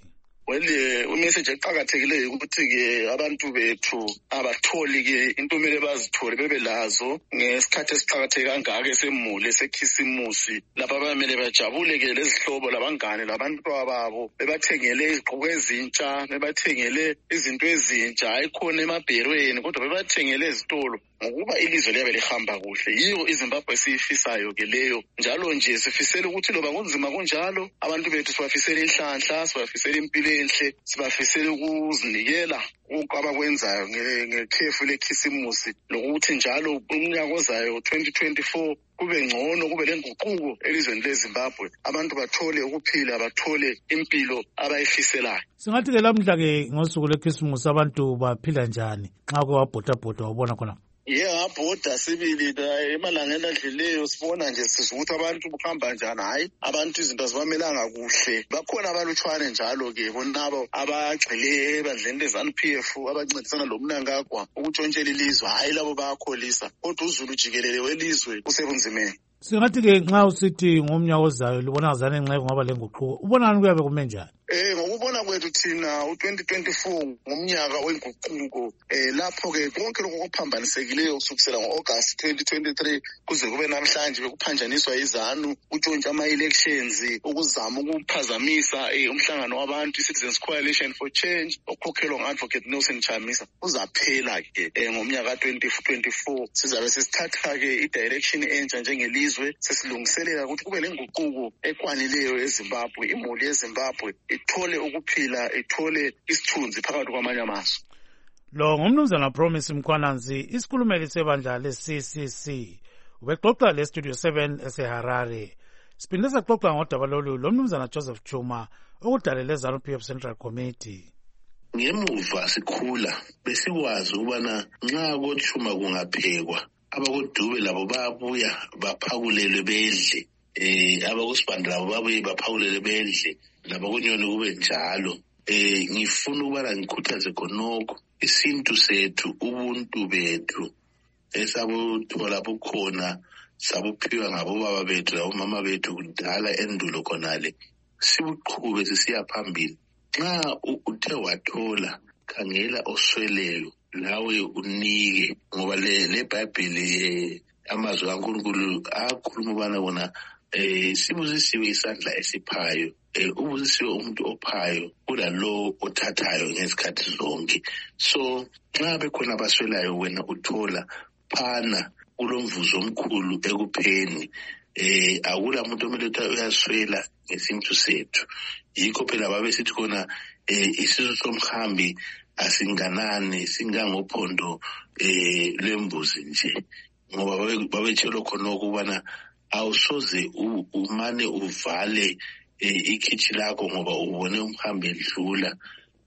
Umessage eqhakathekileyo ukuthi-ke abantu bethu abatholi-ke into kumele bazithole bebe lazo ngesikhathi esiqhakatheke kangaka esemuli esekhisimusi, lapha bamele bajabule-ke lezihlobo labangane labantwana babo, bebathengele izigqoko ezintsha, bebathengele izinto ezintsha, ayikhona emabherweni kodwa bebathengele ezitolo, ngokuba ilizwe liyabe lihamba kuhle. Yiyo iZimbabwe esiyifisayo-ke leyo, njalo nje sifisela ukuthi loba kunzima kunjalo abantu bethu sibafisela inhlanhla, sibafisela impilo enhle, sibafisela ukuzinikela abakwenzayo ngekhefu lekhisimusi, nokuthi njalo umnyaka ozayo 2024 kube ngcono, kube lenguquko elizweni leZimbabwe, abantu bathole ukuphila, bathole impilo abayifiselayo. Singathi-ke lamhla-ke ngosuku lekhisimusi abantu baphila njani nxa uke wabhodabhoda wabona khona? Ngabhoda sibili emalangeni adlileyo sibona nje ukuthi abantu buhamba njani. Hayi, abantu izinto azibamelanga kuhle. Bakhona abalutshwane njalo-ke bonabo abagxile ebandleni le-ZANU-PF abancedisana lomnangagwa ukutshontshela ilizwe. Hayi, labo bayakholisa, kodwa uzulu jikelele welizwe usebunzimeni. Singathi-ke nxa usithi ngomnyaka ozayo libona ngazane nxa kungaba lenguquko, ubonani kuyabe kume njani? Ngokubona kwethu thina u-2024 ngumnyaka wenguquko, lapho-ke konke lokhu okuphambanisekileyo kusukisela ngo-August 2023 kuze kube namhlanje bekuphanjaniswa iZANU, kutshontsha ama-elections, ukuzama ukuphazamisa umhlangano wabantu, i-Citizens Coalition for Change okhokhelwa ngu-Advocate Nelson Chamisa, uzaphela-ke ngomnyaka ka-2024. Sizabe sesithatha-ke i-direction entsha njengelizwe, sesilungiselela ukuthi kube lenguquko ekwanileyo eZimbabwe, imuli yeZimbabwe ithole ukuphila, ithole isithunzi phakathi kwamanye amazwe. Lo ngumnumzana Promise Mkhwananzi, isikhulumeli sebandla le-CCC. Ubexoxa le-Studio 7 eseHarare. Siphinde saxoxa ngodaba lolu lo mnumzana Joseph Chuma okudalela le-ZANU-PF Central Committee. Ngemuva sikhula besikwazi ukubana nxa koThuma kungaphekwa abakoDube labo bayabuya baphakulelwe bedle, abakoSibanda labo babuye baphakulelwe bedle, labakuNyoni kube njalo. Ngifuna ukubana ngikhuthaze khonokho isintu sethu, ubuntu bethu esabuthola bukhona, sabuphiwa ngabobaba bethu labomama bethu kudala endulo khonale, sibuqhube sisiya phambili. Nxa uthe wathola, khangela osweleyo lawe unike, ngoba leBhayibheli amazwi kaNkulunkulu akhuluma ubana bona sibusisiwe isandla esiphayo, ubusisiwe umuntu ophayo kulalo othathayo ngezikhathi zonke. So nxa bekhona abaswelayo wena uthola, phana kulomvuzo omkhulu ekupheni. Akula muntu omele uyaswela ngesintu sethu. Yikho phela babesithi khona isisu somhambi asinganani, singangophondo lwembuzi nje, ngoba babetshelo khonokho ukubana awusoze umane uvale ikhithi lakho ngoba ubone umhambi edlula,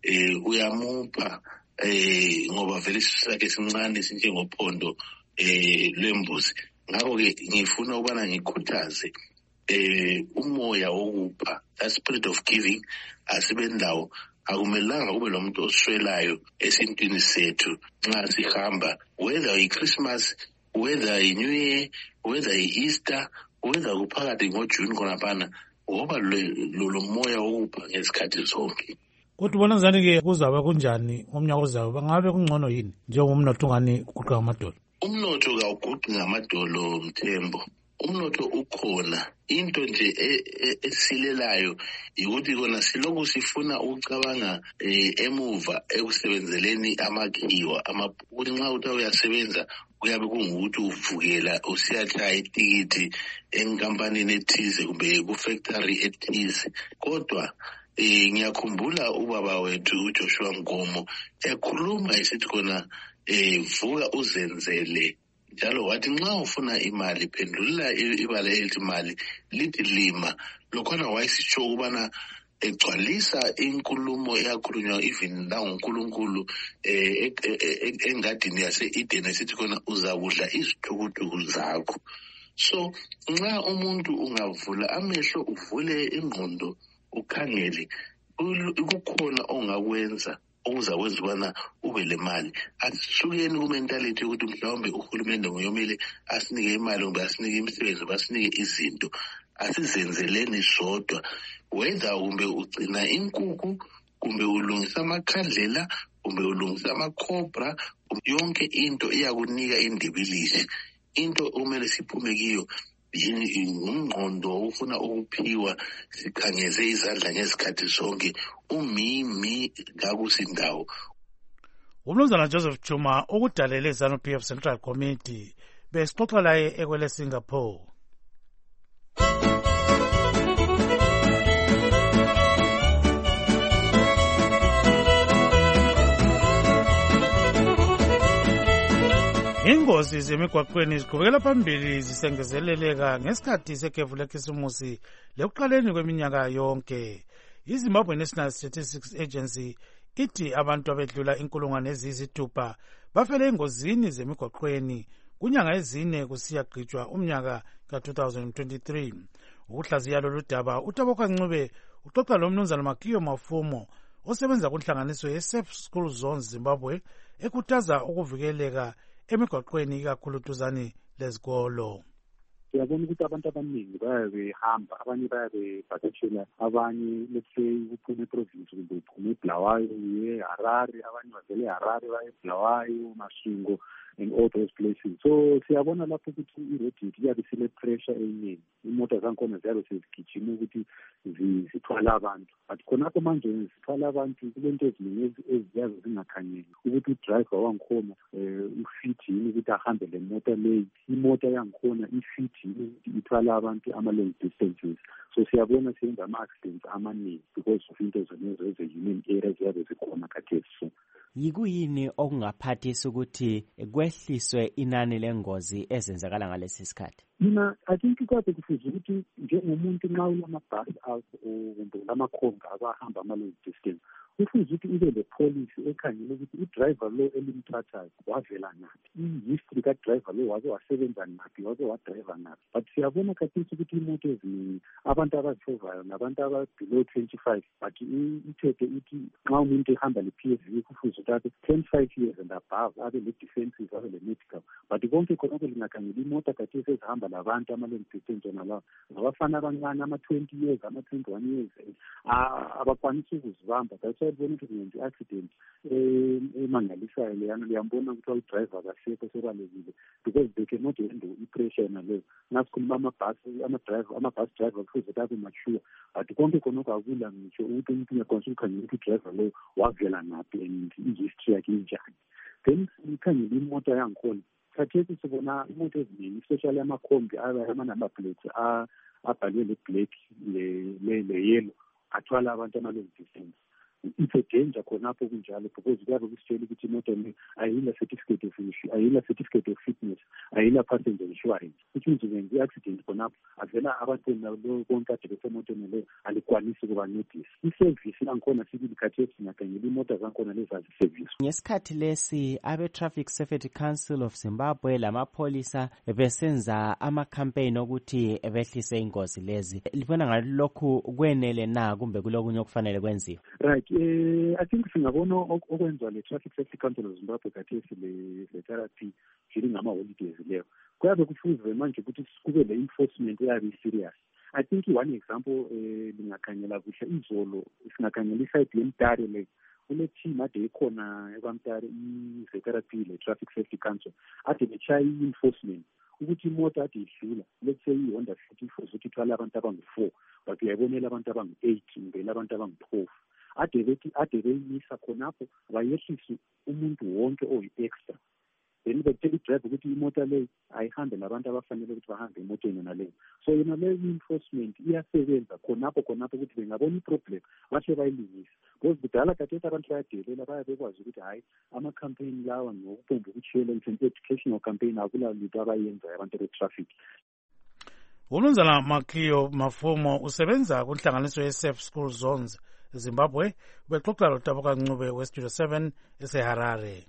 uyamupha ngoba vele isisu sakhe sincane sinjengophondo lwembuzi. Ngakho-ke ngifuna ukubana ngikhuthaze umoya wokupha, that spirit of giving, asibendawo. Akumelanga kube lo muntu oswelayo esintwini sethu nxa sihamba, whether i-Christmas, whether i-New Year, whether i-Easter, whether kuphakathi ngoJune khonaphana, ngoba lo moya wokupha ngezikhathi zonke. Kodwa ubona ngani-ke kuzabe kunjani ngomnyaka ozayo? Bangabe kungcono yini njengomnotho ungani uguqa ngamadolo? Umnotho kawuguqi ngamadolo, Mthembo. Umnotho ukhona. Into nje esilelayo ukuthi kona siloku sifuna ukucabanga emuva ekusebenzeleni amakhiwa, ukuthi nxa uthi uyasebenza kuyabe kungukuthi uvukela usiyatshaya itikiti enkampanini ethize kumbe ku-factory ethize. Kodwa ngiyakhumbula ubaba wethu uJoshua Nkomo ekhuluma esithi khona vuka uzenzele njalo wathi nxa ufuna imali phendulula ibala elithi mali lithi lima. Lokhwana wayesitsho ukubana egcwalisa inkulumo eyakhulunywa even nanguNkulunkulu engadini yase-Eden esithi khona uzakudla izithukuthukulu zakho. So nxa umuntu ungavula amehlo uvule ingqondo ukhangele kukhona ongakwenza okuzakwenza ubana ube le mali. Asisukeni kumentality yokuthi mhlawumbe uhulumende nguyomele asinike imali kumbe asinike imisebenzi kumbe asinike izinto. Asizenzeleni sodwa, whether kumbe ugcina inkukhu kumbe ulungisa amakhandlela kumbe ulungisa amakhobra, yonke into iyakunika indibilizi. Into okumele siphume kiyo ngumngqondo ufuna ukuphiwa sikhangeze izandla ngezikhathi zonke umimi kakusindawo. Umnumzana Joseph Chuma ukudalele ZANU-PF Central Committee besixoxa laye ekwele Singapore. Ingozi zemigwaqweni ziqhubekela phambili zisengezeleleka ngesikhathi sekhefu lekhisimusi lekuqaleni kweminyaka yonke. iZimbabwe National Statistics Agency ithi abantu abedlula 1,600 bafele engozini zemigwaqweni kunyanga ezine kusiyagqitshwa umnyaka ka-2023. Ukuhlaziya lolu daba uTaboka Ncube uxoxa lomnumzana Makiyo Mafumo osebenza kunhlanganiso ye-Safe School Zones Zimbabwe ekhuthaza ukuvikeleka emigwaqweni ikakhulu duzane lezikolo. Siyabona ukuthi abantu abaningi bayabehamba, abanye bayabevakashela, abanye let's say uphume eprovince kumbe uphume eBulawayo uye eHarare, abanye bavele eHarare baye eBulawayo, Masvingo and all those places. So siyabona lapho ukuthi i-road iyabe sile-pressure eningi, imoto zankhona ziyabe sezigijima ukuthi zithwala abantu, but khonapho manje zithwala abantu kulento eziningi eziyabe zingakhanyeli ukuthi udriver wankhona ufit yini ukuthi ahambe le moto leyi, imoto yankhona ifit yini ukuthi ithwala abantu ama-long distances. So siyabona siyenza ama-accidents amaningi because of into zonezo eze-human error ziyabe zikhona khathesi. So yikuyini okungaphathisa ukuthi kwehliswe inani lengozi ezenzakala ngalesi sikhathi? Mina I think kade kufuze ukuthi njengomuntu nxa ulamabhasi akho kumbe lamakhonga abahamba ama-long distance kufuze ukuthi ube le-policy ekhangela ukuthi udriver lo elimthathayo wavela naphi, i-history kadriver lo wake wasebenza naphi, wake wadriver naphi. But siyabona khathesi ukuthi imoto eziningi abantu abazifovayo nabantu aba-below 25, but ithethe ithi nxa umuntu ehamba le-PSV kufuze ukuthi abe 25 years and above, abe le-defensive, abe le-medical. But konke khonoko lingakhangela imoto khathesi ezihamba labantu ama-long distance nalabo ngabafana abancane ama-20 years, ama-21 years abakwanisa ukuzibamba. That's why bona ukuthi kungenza i-accident emangalisayo leyana. Liyambona ukuthi udriver kasekho sebalekile because they cannot handle i-pressure naleyo. Ngasikhuluma ama-bus driver kufuze ukuthi abe mature, but konke khonoko akula ngitsho ukuthi umuntu uyakwanisa ukukhangela ukuthi udriver loyo wavela naphi and i-history yakhe injani. Then sikhangela imoto yankhona khathesi sibona imoto eziningi especially amakhombi ama-number plates abhalwe le-black le-yellow athwala abantu ama-long distance. It's a danger khonapho kunjalo because kuyabe kusitshela ukuthi imoto le ayila certificate of fitness, ayila passenger insurance, which means when i-accident khonapho avela abantu lo konke ade besemotweni leyo alikwanisi ukubancedisa. I-service yankhona sibili khathesi singakhangela imoto zankhona lezi aziservice. Ngesikhathi lesi abe-Traffic Safety Council of Zimbabwe lamapholisa besenza ama-campaign ukuthi behlise ingozi lezi, libona ngalokhu kwenele na kumbe kulokunye okufanele kwenziwe? Right. I think singabona okwenziwa le-Traffic Safety Council of Zimbabwe khathesi le-therapy during ama-holidays leyo kuyabe kufuze manje ukuthi kube le-enforcement eyabe i-serious. I think one example lingakhangela kuhle izolo singakhangela iside yeMtare le kule-team ade ikhona ekwamtare i-therapy le-Traffic Safety Council ade betshaye i-enforcement ukuthi imoto ade idlula, let's say i-Honda Fit ifuze ukuthi ithwala abantu abangu-4 but uyayibonela abantu abangu-8 ngibela abantu abangu-12 ade beyimisa khonapho bayehlise umuntu wonke oyi-extra then betshela idriver ukuthi imota leyo ayihambe labantu abafanele ukuthi bahambe emotweni yona leyo. So yona leyo enforcement iyasebenza khonapho ukuthi bengabona iproblem bahle bayilungise, because kudala kade abantu bayadelela bekwazi ukuthi hayi ama-campaign lawa ngokubomba ukutshiyela it's an educational campaign, akula lutho abayenzayo abantu be-traffic. uMnumzana Makhiyo Mafumo usebenza kunhlanganiso ye-Safe School Zones eZimbabwe. Ubexoxa loTabuka Ncube weStudio 7 eseHarare.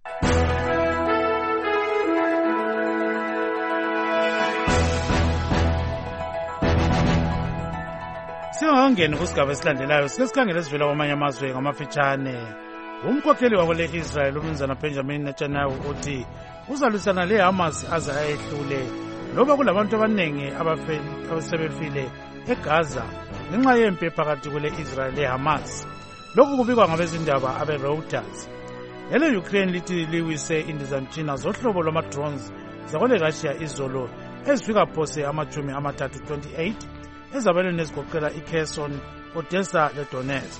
Singakangeni kusigaba esilandelayo sesikhangela esivela kwamanye amazwe ngamafitshane. Umkhokheli wabole Israel uMnumzana Benjamin Netanyahu uthi uzalwisana leHamas aze ayehlule loba kulabantu abaningi abasebefile eGaza ngenxa yempi phakathi kwele Israel leHamas. Lokhu kubikwa ngabezindaba abeReuters. Ele Ukraine lithi liwise indizamtshina zohlobo lwama-drones zakwele Russia izolo ezifika phose amachumi amathathu 28 ezabelweni ezigoqela iKherson, Odessa leDonetsk.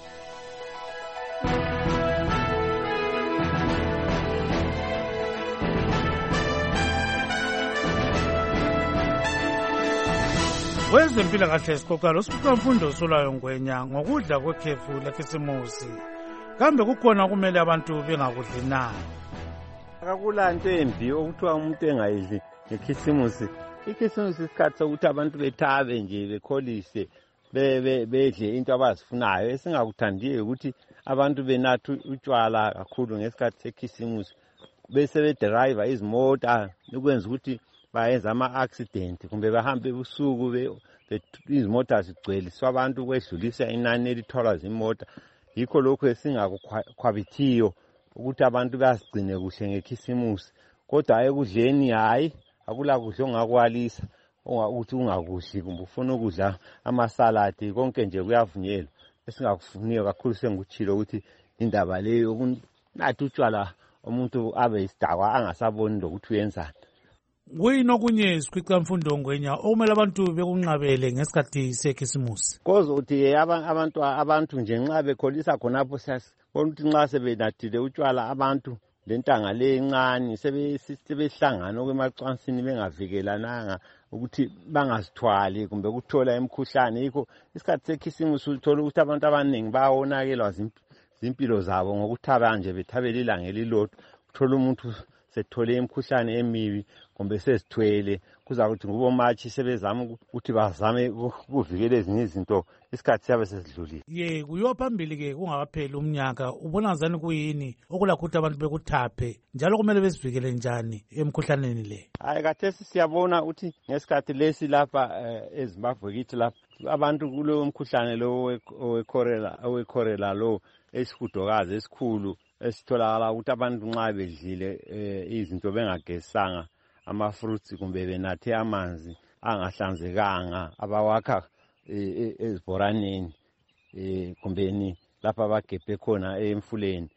Wezempilakahle sixoxa losikhulumfundo Solayo Ngwenya ngokudla kwekhefu lekhisimusi. Kambe kukhona okumele abantu bengakudli na? Akula nto embi okuthiwa umuntu engayidli ngekhisimusi. Ikhisimusi isikhathi sokuthi abantu bethabe nje bekholise bedle into abazifunayo. Esingakuthandiyo ukuthi abantu benatha utshwala kakhulu ngesikhathi sekhisimusi bese bedrive izimota ukwenza ukuthi bayenza ama-accident kumbe bahambe ubusuku izimota zigcweliswa abantu kwedlulisa inani elitholwa zimota. Yikho lokho esingakukhwabithiyo ukuthi abantu bazigcine kuhle ngekhisimusi. Kodwa ekudleni hayi akula kudla ongakwalisa ukuthi ungakudli kumbe ufuna ukudla amasaladi konke nje kuyavunyelwa. Esingakufuniyo kakhulu sengikuthilo ukuthi indaba leyo ukunatha utshwala umuntu abe isidakwa angasaboni lokuthi uyenzani. Kuyini okunye sikhwicamfundo Ngwenya okumele abantu bekunqabele ngesikhathi sekhisimusi? Koze uthi abantu nje nxa bekholisa khonapho siyabona ukuthi nxa sebenathile utshwala abantu lentanga le encane sebehlangana okwemacansini bengavikelana ukuthi bangazithwali kumbe ukuthola imikhuhlane. Yikho isikhathi sekhisimusi uthola ukuthi abantu abaningi bawonakelwa zimpilo zabo ngokuthaba nje bethabela ilanga elilodwa. Uthola umuntu sethole imikhuhlane emibi kumbe sezithwele kuza kuthi ngubomatshi sebezama ukuthi bazame ukuvikela ezinye izinto isikhathi siyabe sesidlulile. Kuyiwa phambili ke kungakapheli umnyaka ubona ngazani kuyini okulakho ukuthi abantu bekuthaphe njalo kumele besivikele njani emikhuhlaneni le? Hayi kathesi siyabona ukuthi ngesikhathi lesi lapha eZimbabwe kithi lapha abantu kulo mkhuhlane lo owekhorela lo esihudokazi esikhulu esitholakala ukuthi abantu nxa bedlile izinto bengagezisanga ama-fruits kumbe benathe amanzi angahlanzekanga abawakha ezibhoraneni kumbeni lapha abagebhe khona emfuleni.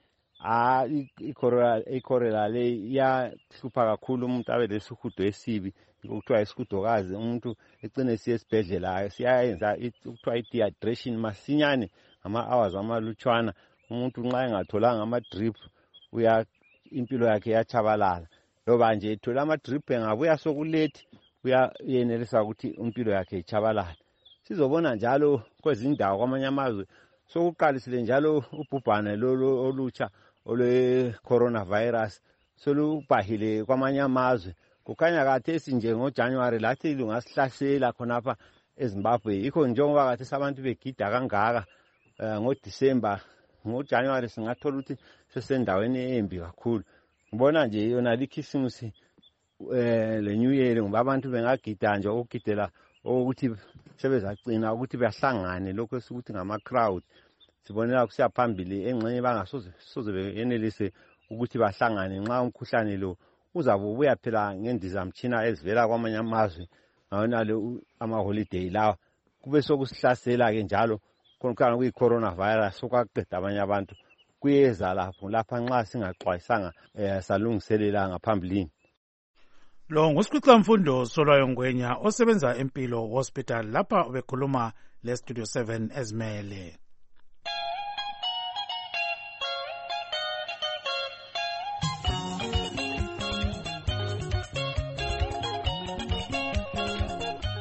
Ikhorela le iyahlupha kakhulu umuntu abe lesihudo esibi okuthiwa isihudokazi. Umuntu ecine siye esibhedlela siyayenza ukuthiwa i-dehydration masinyane ngama-hours amalutshwana. Umuntu nxa engatholanga ama-drip impilo yakhe yachabalala. Loba nje ethola ama-drip engabuya sokulethi uyenelisa ukuthi impilo yakhe ichabalala. Sizobona njalo kwezindawo kwamanye amazwe sokuqalisile njalo ubhubhane lolo olutsha olwe-coronavirus solubhahile kwamanye amazwe. Kukhanya kathesi nje ngoJanuwari lathi lungasihlasela khonapha eZimbabwe. Yikho njengoba kathesi abantu begida kangaka ngoDisemba ngoJanuwari singathola ukuthi sesendaweni embi kakhulu. Ngibona nje yona likhisimusi le New Year ngoba abantu bengagida nje ukugidela ukuthi sebezacina ukuthi bahlangane lokho esikuthi ngama-crowd. Sibonela kusiya phambili engxenye bangasoze beyenelise ukuthi bahlangane nxa umkhuhlane lo uzabe ubuya phela ngendizamtshina ezivela kwamanye amazwe ngawonale amaholiday lawa kube sokusihlasela ke njalo khona kuyi-coronavirus sokwaqeda abanye abantu kuyeza lapha nxa singaxwayisanga salungiselela ngaphambilini. Lo ngusikhwicamfundo Solayo Ngwenya osebenza Empilo Hospital lapha ubekhuluma leStudio 7 ezimele.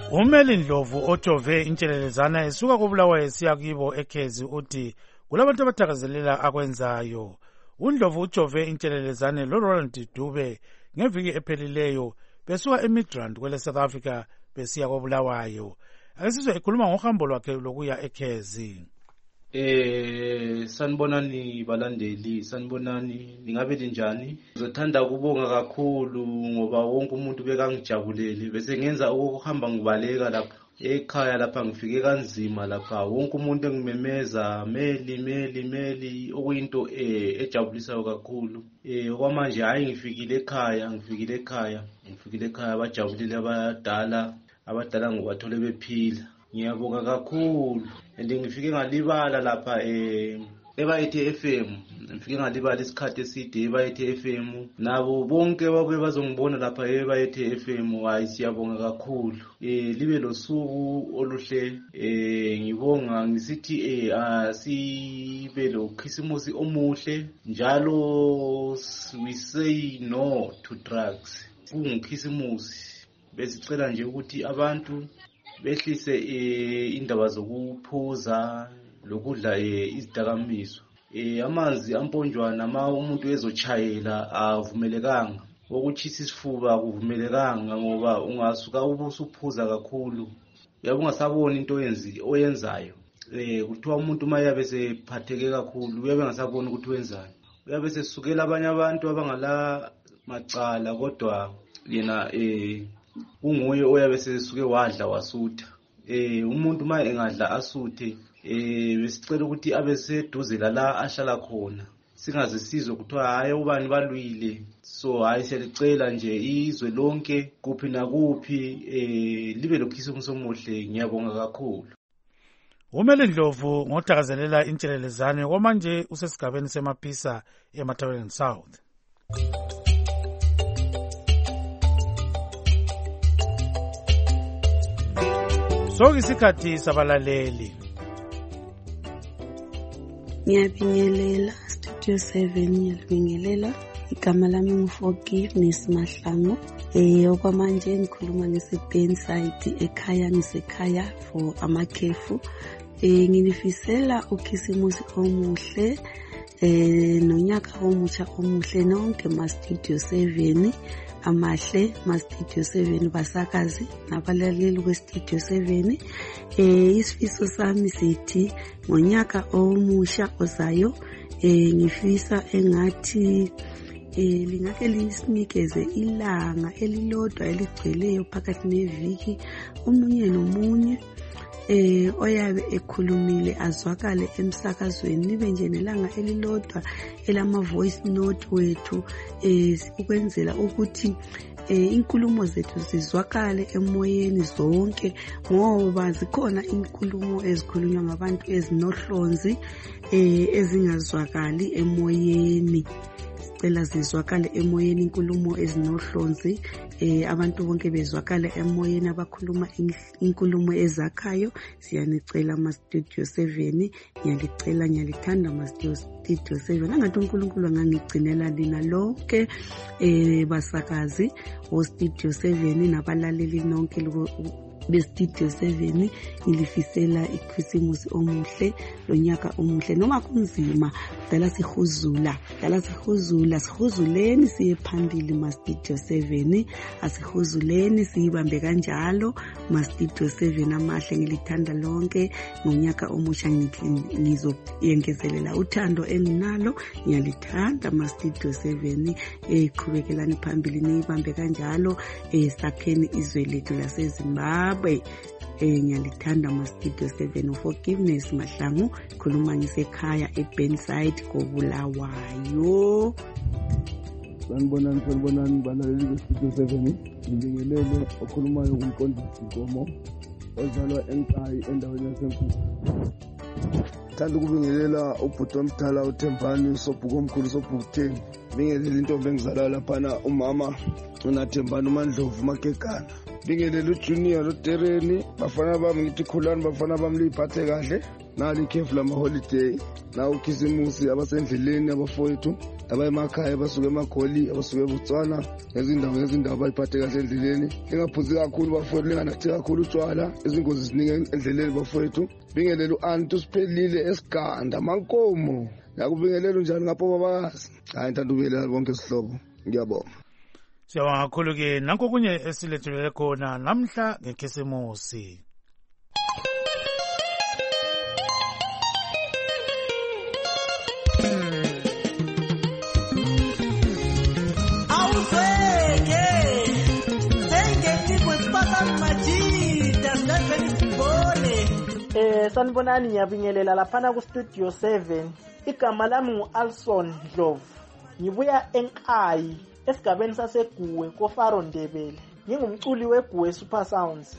Umeli Ndlovu ojove intshelelezana esuka koBulawayo esiya kibo eKhezi uthi kulabantu abathakazelela akwenzayo. uNdlovu ujove intshelelezane loRoland Dube ngeviki ephelileyo besuka eMidrand kwele South Africa besiya koBulawayo. Akesizwe ekhuluma ngohambo lwakhe lokuya eKhezi. Sanibonani balandeli, sanibonani, ningabe linjani? Ngizothanda ukubonga kakhulu ngoba wonke umuntu bekangijabulele bese ngenza ukuhamba ngibaleka lapha ekhaya lapha ngifike kanzima lapha wonke umuntu engimemeza meli okuyinto ejabulisayo kakhulu. Okwamanje hayi ngifikile ekhaya bajabulile abadala ngobathole bephila. Ngiyabonga kakhulu and ngifike ngalibala lapha eBayithe FM. Ngifike ngalibala isikhathi eside eBayithe FM. Nabo bonke babuye bazongibona lapha eBayithe FM. Hayi siyabonga kakhulu. Libe losuku oluhle. Ngibonga ngisithi asibe lo Christmas omuhle. Njalo we say no to drugs. Kungikhrisimusi. Besicela nje ukuthi abantu behlise indaba zokuphuza lokudla izidakamizwa. Amanzi amponjwana umuntu ezochayela avumelekanga. Ukuchisa isifuba akuvumelekanga ngoba ungasuka ubusuphuza kakhulu. Yabe ungasaboni into oyenzayo. Kuthiwa umuntu mayabe sephatheke kakhulu uyabe ngasaboni ukuthi wenzayo. Uyabe sesukela abanye abantu abangala macala kodwa yena unguye oyabe sesuke wadla wasutha. Umuntu ma engadla asuthe besicela ukuthi abe seduze la ahlala khona. Singaze sizwe kuthiwa hayi ubani balwile. So hayi siyalicela nje izwe lonke kuphi nakuphi libe lokhisimuso omuhle. Ngiyabonga kakhulu. Umeli Ndlovu ngothakazelela intshelelezane kwamanje usesigabeni semaphisa eMatabeleland South. Sokisikhathi sabalaleli. Ngiyabingelela Studio 7, ngiyabingelela. Igama lami ngu-Forgiveness Mahlangu. Okwamanje ngikhuluma ngese-Burnside ekhaya, ngisekhaya for amakhefu. Ngilifisela ukhisimusi omuhle nonyaka omutsha omuhle nonke ma-Studio 7 amahle, ma-Studio 7 basakazi nabalaleli kwe-Studio 7. Isifiso sami sithi ngonyaka omusha ozayo ngifisa engathi lingake lisinikeze ilanga elilodwa eligcweleyo phakathi neviki omunye nomunye oyabe ekhulumile azwakale emsakazweni. Nibe nje nelanga elilodwa elama voice note wethu ukwenzela ukuthi inkulumo zethu zizwakale emoyeni zonke, ngoba zikhona inkulumo ezikhulunywa ngabantu ezinohlonzi ezingazwakali emoyeni. Sicela zizwakale emoyeni inkulumo ezinohlonzi, abantu bonke bezwakale emoyeni abakhuluma inkulumo ezakhayo. Siyanicela ama-Studio 7, ngiyalithanda ama-Studio 7. Angathi uNkulunkulu angangigcinela lina lonke basakazi o-Studio 7 nabalaleli nonke be-Studio 7. Ngilifisela ikhisimusi omuhle lonyaka omuhle noma kunzima. Dala sihuzuleni siye phambili ma-Studio 7. Asihuzuleni siyibambe kanjalo ma-Studio 7 amahle. Ngilithanda lonke ngonyaka omusha, ngizoyengezelela uthando enginalo. Ngiyalithanda ma-Studio 7. Qhubekelani phambili niyibambe kanjalo. Sakheni izwe lethu laseZimbabwe. Ngiyalithanda ama-Studio 7. Forgiveness Mahlangu, khuluma ngisekhaya eBurnside koBulawayo. Sanibonani balaleli be-Studio 7. Ngibingelele okhulumayo kumqondisi Gomo ozalwa eNkayi endaweni yaseNkuku. Thanda ukubingelela ubhuti omdala uThembani uSobhuku omkhulu uSobhuku 10. Ngibingelela intombi engizalwa laphana umama uNathembani uMandlovu Magegana. bingelele uJunior noDereni bafana bami ngithi khulani bafana bami liphathe kahle nali ikhefu lama-holiday nawo ukhisimusi abasendleleni abafowethu abayemakhaya abasuke emagoli abasuke eBotswana ngezindawo bayiphathe kahle endleleni lingaphuzi kakhulu bafowethu linganathi kakhulu utshwala izingozi ziningi endleleni bafowethu bingelele u-anti usiphelile esiganda mankomo nakubingelele njani ngapho babakazi hayi ngithanda ubelela bonke isihlobo ngiyabonga. Siyabonga kakhulu-ke nanko okunye esilethulele khona namhla ngekhisimusi. Sanibonani ngiyabingelela laphana ku Studio 7. Igama lami ngu-Alson Dlovu. Ngibuya eNkayi esigabeni saseGuwe koFaro Ndebele. Ngingumculi weGuwe Super Sounds.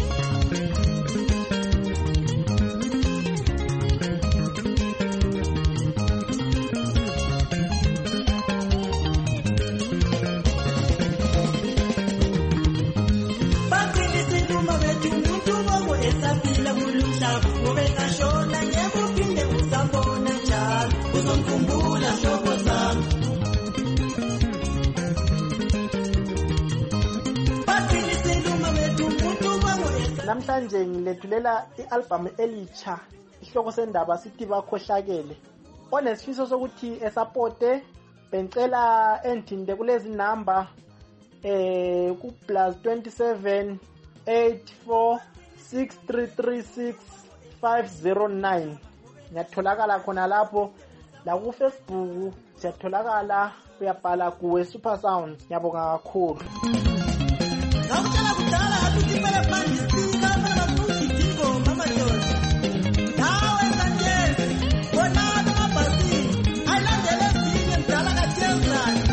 Namhlanje ngilethulela i-album elitsha ihloko sendaba sithi bakhohlakele. Onesifiso sokuthi esapote bengicela endinde kulezi number ku +27 84 6336 509. Ngiyatholakala khona lapho la ku Facebook siyatholakala uyabhala Guwe Super Sounds. Ngiyabonga kakhulu. Ngakutshela kudala hathi kimele pandisika phela bafuthi dingo mama John. Nawe kanjezi bona amabhasi ayilandele ezinye mdala kaJezani.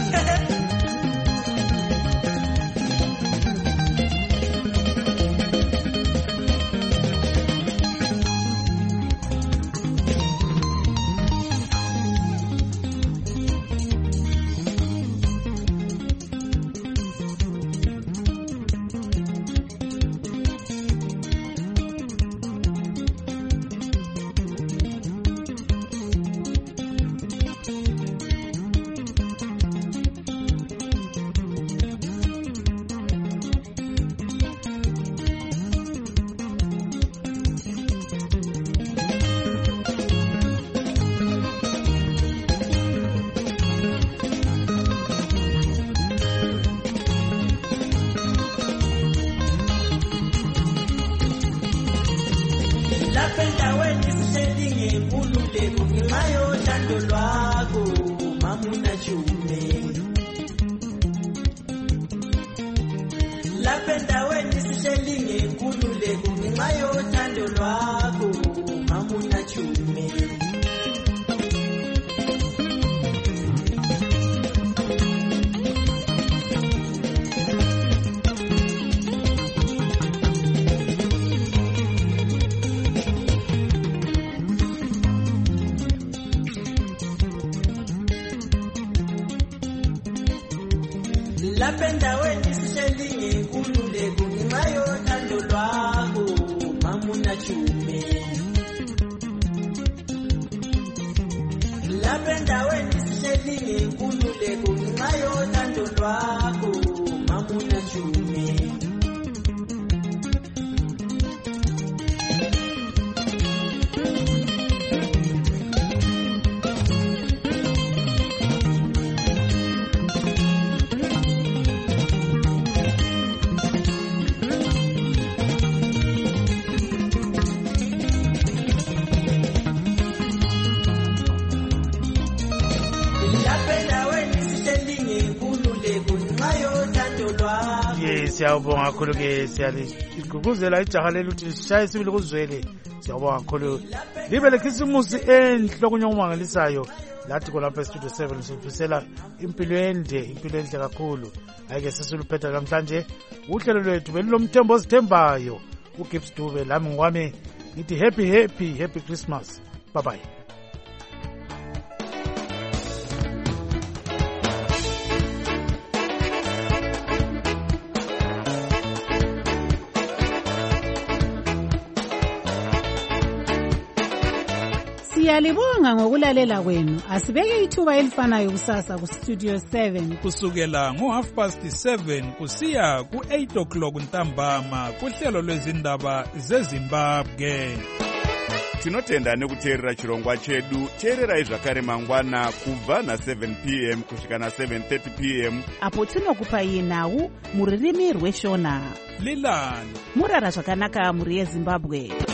Siyabonga kakhulu-ke siyaligqugquzela ijaha leli ukuthi lishaye isibili kuzwele. Siyabonga kakhulu. Libe lekhisimusi enhle okunye okumangalisayo. Lathi kolapha eStudio 7 sifisela impilo ende kakhulu. Ayike sesiluphetha namhlanje uhlelo lwethu belilomthembo ozithembayo. uGibbs Dube lami ngwami ngithi happy Christmas. Bye bye. Siyalibonga ngokulalela kwenu. Asibeke ithuba elifanayo kusasa kuStudio 7 kusukela ngo7:30 kusiya ku8 ntambama kuhlelo lwezindaba zeZimbabwe. Tinotenda nekuteerera chirongwa chedu. Teererai zvakare mangwana kubva na7 p.m. kusvika na7:30 p.m. apo tinokupai nhau muririmi rweshona. Lilani murara zvakanaka muri yeZimbabwe.